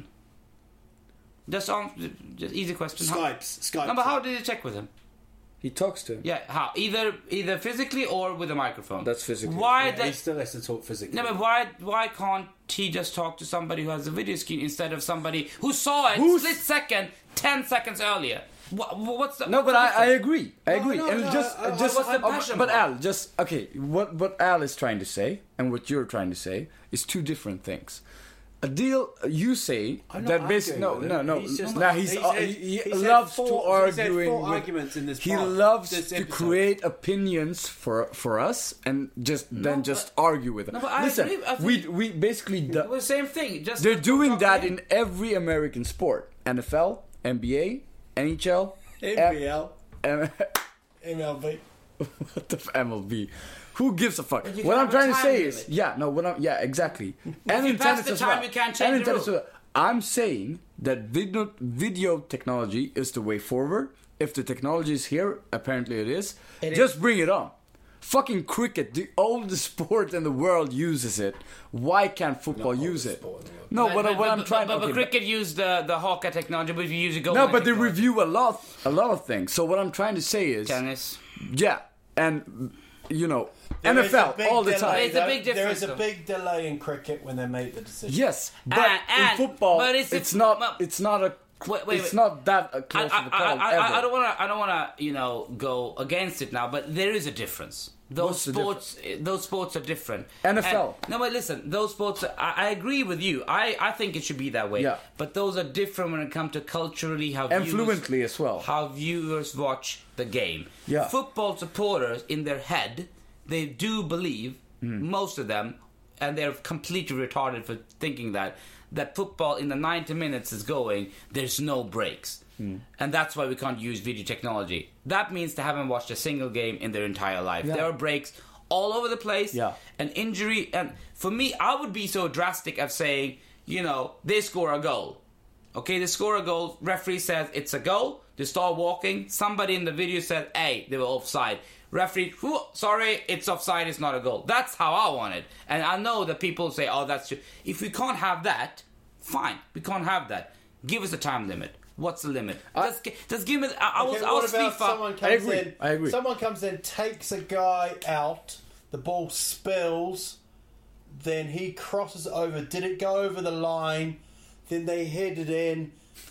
Just on, just easy question. How- Skypes. Skypes. No, but how did he check with him? He talks to him. Yeah, how? Either either physically or with a microphone. That's physically. Why? Yeah, that, he still has to talk physically. No, but why why can't he just talk to somebody who has a video screen instead of somebody who saw it Who's- split second, ten seconds earlier? What, what's the No, but I, I agree. I agree. no, and no, just, I- I- just, what's the uh, passion but part? Al, just okay. What what Al is trying to say and what you're trying to say is two different things. A deal, you say I'm not that basically no, arguing no, with no. him. He's just- Now he's, he's uh, had- he, he he's had loves four- to he's had arguing. four with- arguments in this he part, loves this to episode. create opinions for for us and just then but- just argue with them. No, but I Listen, agree. I we think- we basically do, Well, same thing. Just they're just doing talk that to him. in every American sport: N F L, N B A, N H L, N B L, M- M L B. what the f- M L B? Who gives a fuck? you What can I'm have a trying to time say limit. is, yeah, no, what I'm, yeah, exactly. and you in pass tennis the as time, well. you can't And change in the tennis rule. as well. I'm saying that video, video technology is the way forward. If the technology is here, apparently it is. It just is. bring it on. Fucking cricket, the oldest sport in the world, uses it. Why can't football use it? No, But- what, I- but- what I'm but- trying But, okay, but cricket used the the Hawker technology, but if you use a goal. no, but they review a lot, a lot of things. So what I'm trying to say is, tennis. yeah, and you know, There N is F a L big all the delay, time. It's a though. big There difference, is a though. big delay in cricket when they make the decision. Yes, but And- and- in football, but it's it's, a- not. but- It's not a. Wait, wait, it's wait. not that uh, I, close I, of a call I, ever. I, I don't want to. I don't want to. You know, go against it now. But there is a difference. Those What's the sports. Those sports are different. N F L. And- no, but listen. Those sports. Are, I, I agree with you. I, I think it should be that way. Yeah. But those are different when it comes to culturally how And viewers, fluently as well. how viewers watch the game. Yeah. Football supporters in their head, they do believe Hmm. most of them, and they're completely retarded for thinking that that football in the ninety minutes is going. There's no breaks. Hmm. And that's why we can't use video technology. That means they haven't watched a single game in their entire life. Yeah. There are breaks all over the place. Yeah. An injury. And for me, I would be so drastic of saying, you know, they score a goal. Okay, they score a goal. Referee says it's a goal. They start walking. Somebody in the video said, hey, they were offside. Referee, "Whew, sorry, it's offside, it's not a goal." That's how I want it. And I know that people say, oh, that's true. If we can't have that, fine. We can't have that. Give us a time limit. What's the limit? just, gi- just give me. I, I was, Okay, I what was about FIFA. someone comes I agree, in? I agree. Someone comes in, takes a guy out. The ball spills. Then he crosses over. Did it go over the line? Then they head it in.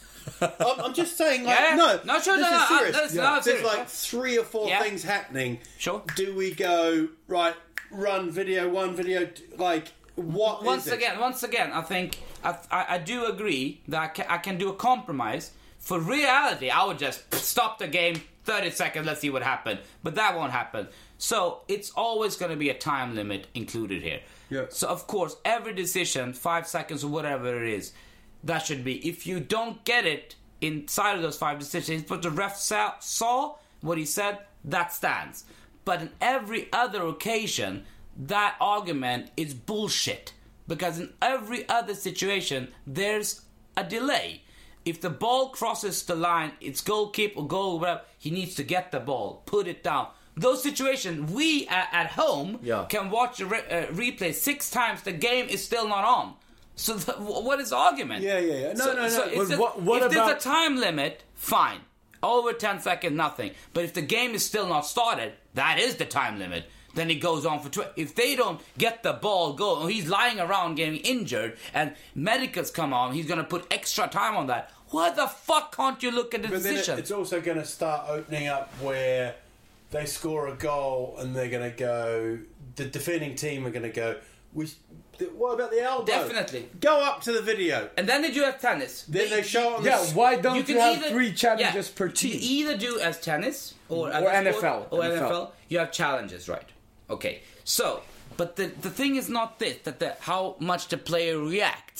I'm, I'm just saying, like, Yeah. no, No, sure, this no, is no, serious. that's- no, There's serious. like three or four Yeah. things happening. Sure. Do we go right? Run video one, video t- like what? is Once it? again, once again, I think I, I, I do agree that I can, I can do a compromise. For reality, I would just stop the game, thirty seconds, let's see what happened. But that won't happen. So it's always going to be a time limit included here. Yeah. So of course, every decision, five seconds or whatever it is, that should be. If you don't get it inside of those five decisions, but the ref saw, saw what he said, that stands. But in every other occasion, that argument is bullshit. Because in every other situation, there's a delay. If the ball crosses the line, it's goal kick or goal, whatever, he needs to get the ball, put it down. Those situations, we at, at home Yeah. can watch a re- uh, replay six times, the game is still not on. So the, what is the argument? Yeah, yeah, yeah. No, so, no, no. So But if, the- what- what if about- there's a time limit, fine. Over ten seconds, nothing. But if the game is still not started, that is the time limit. Then it goes on for twenty. If they don't get the ball going, he's lying around getting injured, and medicals come on, he's going to put extra time on that. Why the fuck can't you look at the But then it, decision? it's also going to start opening up where they score a goal and they're going to go. The defending team are going to go. We. What about the elbow? Definitely. Go up to the video. And then they do have tennis. Then they show it on Yeah, the. why don't you, can have either- three challenges yeah, per team? You either do as tennis or, Or other N F sport, L. or N F L. N F L. You have challenges, right? Okay. So, but the the thing is not this that the how much the player reacts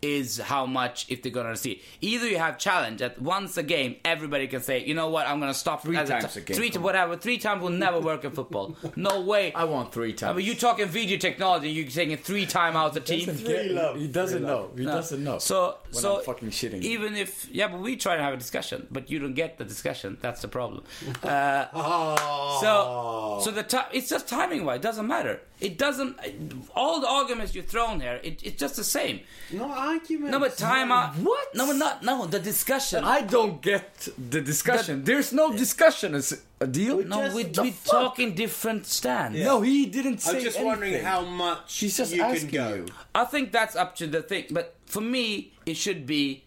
is how much if they're gonna see. Either you have challenge that once a game everybody can say, you know what, I'm gonna stop Three as times a, a game. three to whatever. Three times will never work in football. No way. I want three times. I mean, you talking video technology, you're taking three timeouts a team. Three love. He doesn't Three know. love. He No. doesn't know. So, when so I'm fucking shitting. even if yeah, but we try to have a discussion, but you don't get the discussion. That's the problem. Uh, Oh. so, so the ti- it's just timing wise. It doesn't matter. It doesn't. All the arguments you've thrown here, it, it's just the same. No argument. No, but time out. What? No, but not. No, the discussion. I don't get the discussion. There's no discussion. Is a deal? no, just- we the we fuck? talking different stands. No, he didn't say I'm just anything. wondering how much He's just you asking can go. you. I think that's up to the thing. But for me, it should be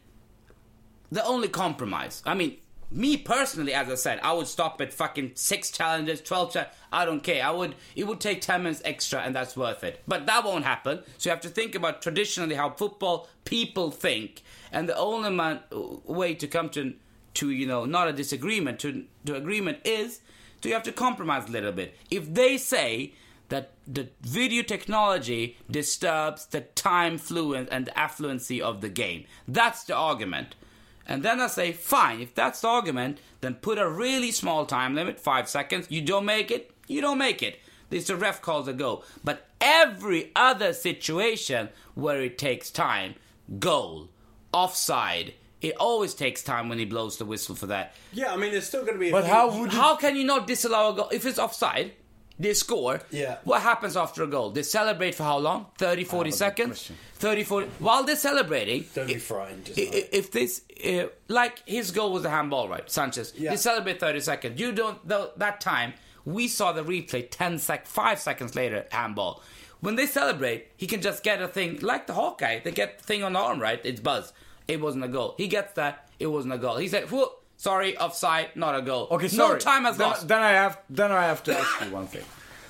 the only compromise. I mean, me personally, as I said, I would stop at fucking six challenges, twelve challenges. I don't care. I would. It would take ten minutes extra, and that's worth it. But that won't happen. So you have to think about traditionally how football people think, and the only man, way to come to, to you know, not a disagreement, to to agreement is, to you have to compromise a little bit. If they say that the video technology disturbs the time fluence and the affluency of the game, that's the argument. And then I say, fine, if that's the argument, then put a really small time limit, five seconds. You don't make it, you don't make it. This the ref calls a go. But every other situation where it takes time, goal, offside, it always takes time when he blows the whistle for that. Yeah, I mean, there's still going to be a But few- how would How can you not disallow a goal? If it's offside, they score. Yeah. What happens after a goal? They celebrate for how long? thirty, forty seconds? question. thirty, forty While they're celebrating... Don't be if- frightened, just i- like- i- If this... Uh, like, his goal was a handball, right? Sanchez. Yeah. They celebrate thirty seconds. You don't... Th- that time, we saw the replay ten sec, five seconds later, handball. When they celebrate, he can just get a thing... Like the Hawkeye, they get the thing on the arm, right? It's buzz. It wasn't a goal. He gets that. It wasn't a goal. He said, whoa, sorry, offside, not a goal. Okay, sorry. No time has then, lost. Then I have then I have to ask you one thing.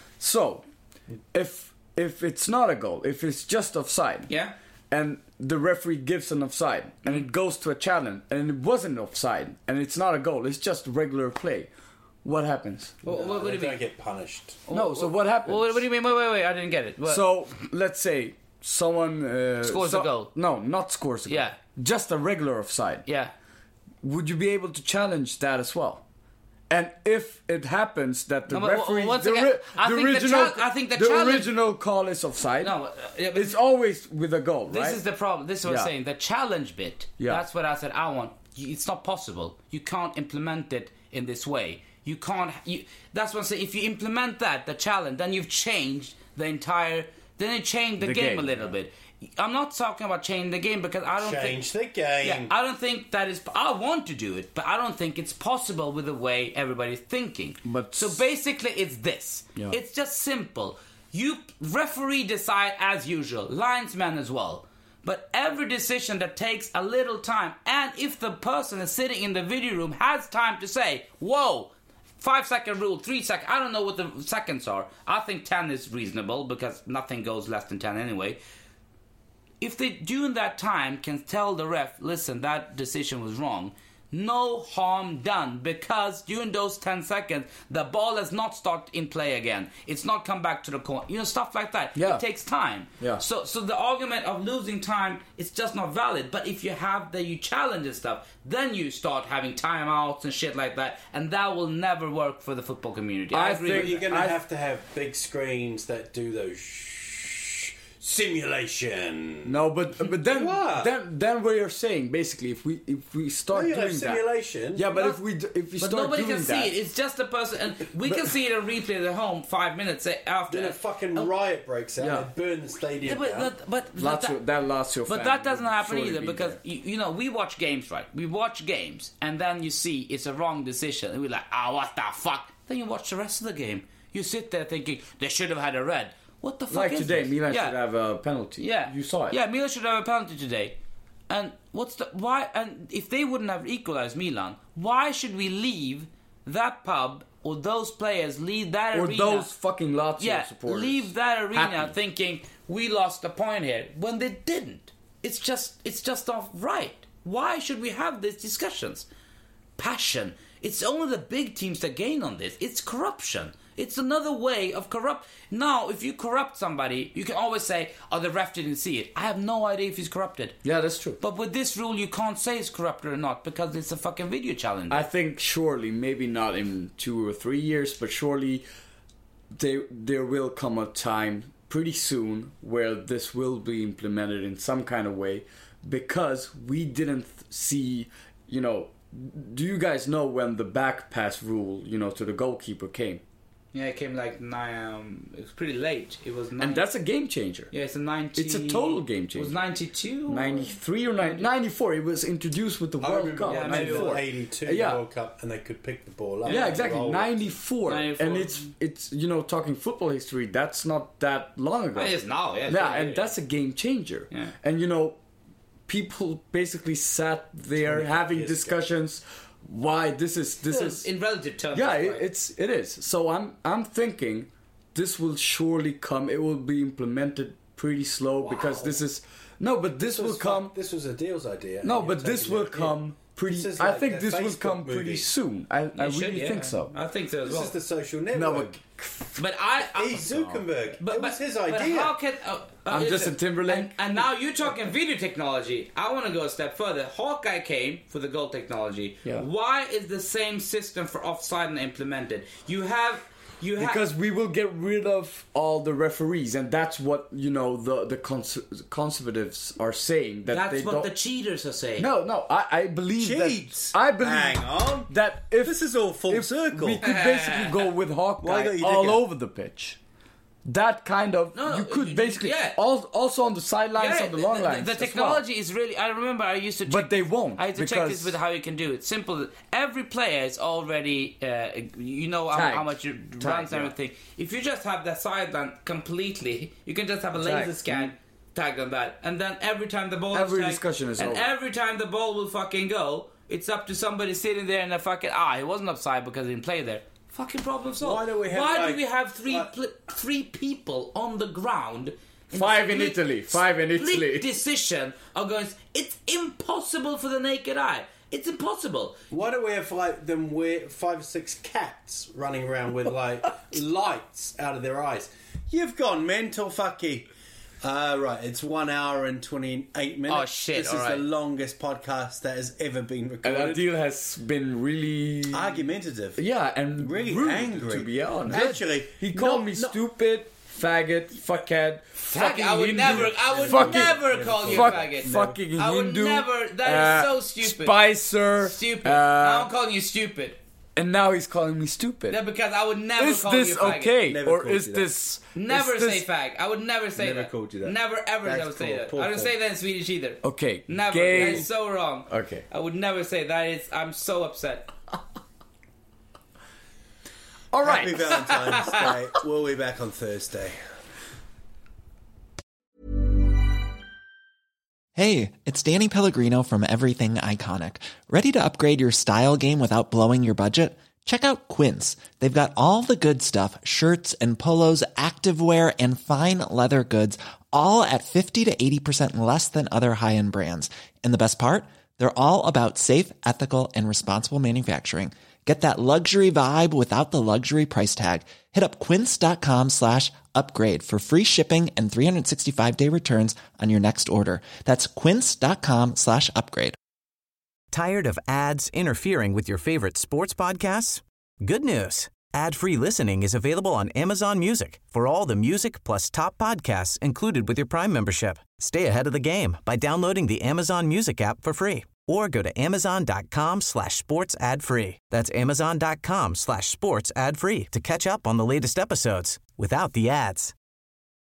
So, if if it's not a goal, if it's just offside, Yeah. and the referee gives an offside, and it goes to a challenge, and it wasn't offside, and it's not a goal, it's just regular play, what happens? What, what, what do They you mean? don't get punished. No, so what happens? Well, what do you mean? Wait, wait, wait. I didn't get it. What? So let's say someone uh, Scores so- a goal. No, not scores a goal. Yeah. Just a regular offside. yeah. Would you be able to challenge that as well? And if it happens that the No, but referee, once the, again, ri- I the think the original, chal- I think the the challenge- original call is offside. No, uh, yeah, but it's always with a goal, This right? is the problem. This is what Yeah. I'm saying. The challenge bit. Yeah. That's what I said. I want. You- It's not possible. You can't implement it in this way. You can't. You, that's what I'm saying. If you implement that, the challenge, then you've changed the entire. Then you change the, The game, game, a little bit. I'm not talking about changing the game because I don't Change think. the game. Yeah, I don't think that is. I want to do it, but I don't think it's possible with the way everybody's thinking. But- so basically, it's this. Yeah. It's just simple. You referee decide as usual, linesman as well. But every decision that takes a little time, and if the person is sitting in the video room has time to say, "Whoa." Five second rule, three second. I don't know what the seconds are. I think ten is reasonable because nothing goes less than ten anyway. If they during that time can tell the ref, listen, that decision was wrong, no harm done because during those ten seconds the ball has not started in play again. It's not come back to the corner. You know, stuff like that. Yeah. It takes time. Yeah. So so the argument of losing time is just not valid. But if you have that you challenge and stuff, then you start having timeouts and shit like that, and that will never work for the football community. I, I agree. think- with You're you. going to I- have to have big screens that do those shh, simulation. No, but but then What? then then what you're saying basically, if we if we start No, you doing have that, simulation. yeah, but No. if we d- if we But start nobody doing can see that, it. It's just a person, and we can see it in replay at home five minutes after. Then a fucking Oh, riot breaks out Yeah. and they burn the stadium Yeah, but, down. but, but Lazio, that Lazio But fan that doesn't would happen surely either be because there. you, you know we watch games, right? We watch games and then you see it's a wrong decision and we're like, ah, oh, what the fuck? Then you watch the rest of the game. You sit there thinking they should have had a red. What the fuck like is today, this? Milan yeah. should have a penalty. Yeah, you saw it. Yeah, Milan should have a penalty today. And what's the why? And if they wouldn't have equalized Milan, why should we leave that pub or those players leave that or arena? those fucking Lazio yeah, supporters. leave that arena happy. thinking we lost a point here when they didn't. It's just it's just not right. Why should we have these discussions? Passion. It's only the big teams that gain on this. It's corruption. It's another way of corrupt. Now, if you corrupt somebody, you can always say, oh, the ref didn't see it. I have no idea if he's corrupted. Yeah, that's true. But with this rule, you can't say it's corrupted or not because it's a fucking video challenge. I think surely, maybe not in two or three years, but surely there, there will come a time pretty soon where this will be implemented in some kind of way, because we didn't see, you know, do you guys know when the back pass rule, you know, to the goalkeeper came? Yeah, it came like nine. Um, it was pretty late. It was nine, and that's a game changer. Yeah, it's a ninety. It's a total game changer. It was ninety-two, ninety-three or ninety, ninety-four. It was introduced with the I World Cup. Yeah, ninety-four. eighty-two yeah. World Cup, and they could pick the ball up. Yeah, exactly. ninety-four. ninety-four, and it's it's you know, talking football history. That's not that long ago. It is now. Yeah, yeah, and that's a game changer. Yeah. And you know, people basically sat there having discussions. Ago. Why this is this well, is in relative terms? Yeah, right. it, it's it is. So I'm I'm thinking this will surely come. It will be implemented pretty slow wow. because this is no, but this, this will come. Fun. This was a deal's idea. No, but this will come pretty. Like I think this Facebook will come movie. pretty soon. I, I really should, yeah. think so. I think so as this well. This is the social network. No, but, but I, I he's Zuckerberg. But, it was but, his idea. But how can uh, uh, I'm Justin Timberlake, and, and now you're talking video technology. I want to go a step further. Hawkeye came for the goal technology. Yeah. Why is the same system for offside implemented? You have. You ha- because we will get rid of all the referees, and that's what you know the the cons- conservatives are saying. That that's they what don't... the cheaters are saying. No, no, I, I believe Cheats. that. I believe Hang on. that if this is all full if circle, we could basically go with Hawkeye all it? over the pitch. That kind of no, no, you could you, basically yeah. all, also on the sidelines, yeah, on the long lines. The, the technology well. is really. I remember I used to. Check, but they won't. I had to check this with how you can do it. Simple. Every player is already. Uh, you know how, how much you runs and everything. Yeah. If you just have the sideline completely, you can just have a laser Tag. scan tag on that, and then every time the ball. Every is tagged, discussion is and over. every time the ball will fucking go, it's up to somebody sitting there and the fucking ah, he wasn't offside because he didn't play there. Fucking problem solved. Why do we have, Why like, do we have three like, pl- three people on the ground? In Five in split, Italy. Five in Italy. Split decision of going. It's impossible for the naked eye. It's impossible. Why do we have like them weird five or six cats running around with like lights out of their eyes? You've gone mental, fucky. Uh, right, it's one hour and twenty-eight minutes. Oh, shit, This all is right. the longest podcast that has ever been recorded. And Adil has been really... argumentative. Yeah, and really rude, angry. to be honest. Actually, he called no, me no. stupid, faggot, fuckhead, fucking I would Hindu, never, I would fucking, never call you fuck, a faggot. Fucking I would Hindu. never. That is uh, so stupid. Spicer. Stupid. Uh, I'm calling you stupid. And now he's calling me stupid. Yeah, because I would never is call this you a faggot. okay? Never Or called is you that. this... Never is say this, fag. I would never say Never that. called you that. Never ever That's never say cool. that. Poor I don't Paul. say that in Swedish either. Okay. Never. Gay. That is so wrong. Okay. I would never say that. Is I'm so upset. All right. Happy Valentine's Day. We'll be back on Thursday. Hey, it's Danny Pellegrino from Everything Iconic. Ready to upgrade your style game without blowing your budget? Check out Quince. They've got all the good stuff, shirts and polos, activewear, and fine leather goods, all at fifty to eighty percent less than other high-end brands. And the best part? They're all about safe, ethical, and responsible manufacturing. Get that luxury vibe without the luxury price tag. Hit up quince.com slash upgrade for free shipping and three sixty-five day returns on your next order. That's quince.com slash upgrade. Tired of ads interfering with your favorite sports podcasts? Good news. Ad-free listening is available on Amazon Music for all the music plus top podcasts included with your Prime membership. Stay ahead of the game by downloading the Amazon Music app for free or go to amazon.com slash sports ad free. That's amazon.com slash sports ad free to catch up on the latest episodes without the ads.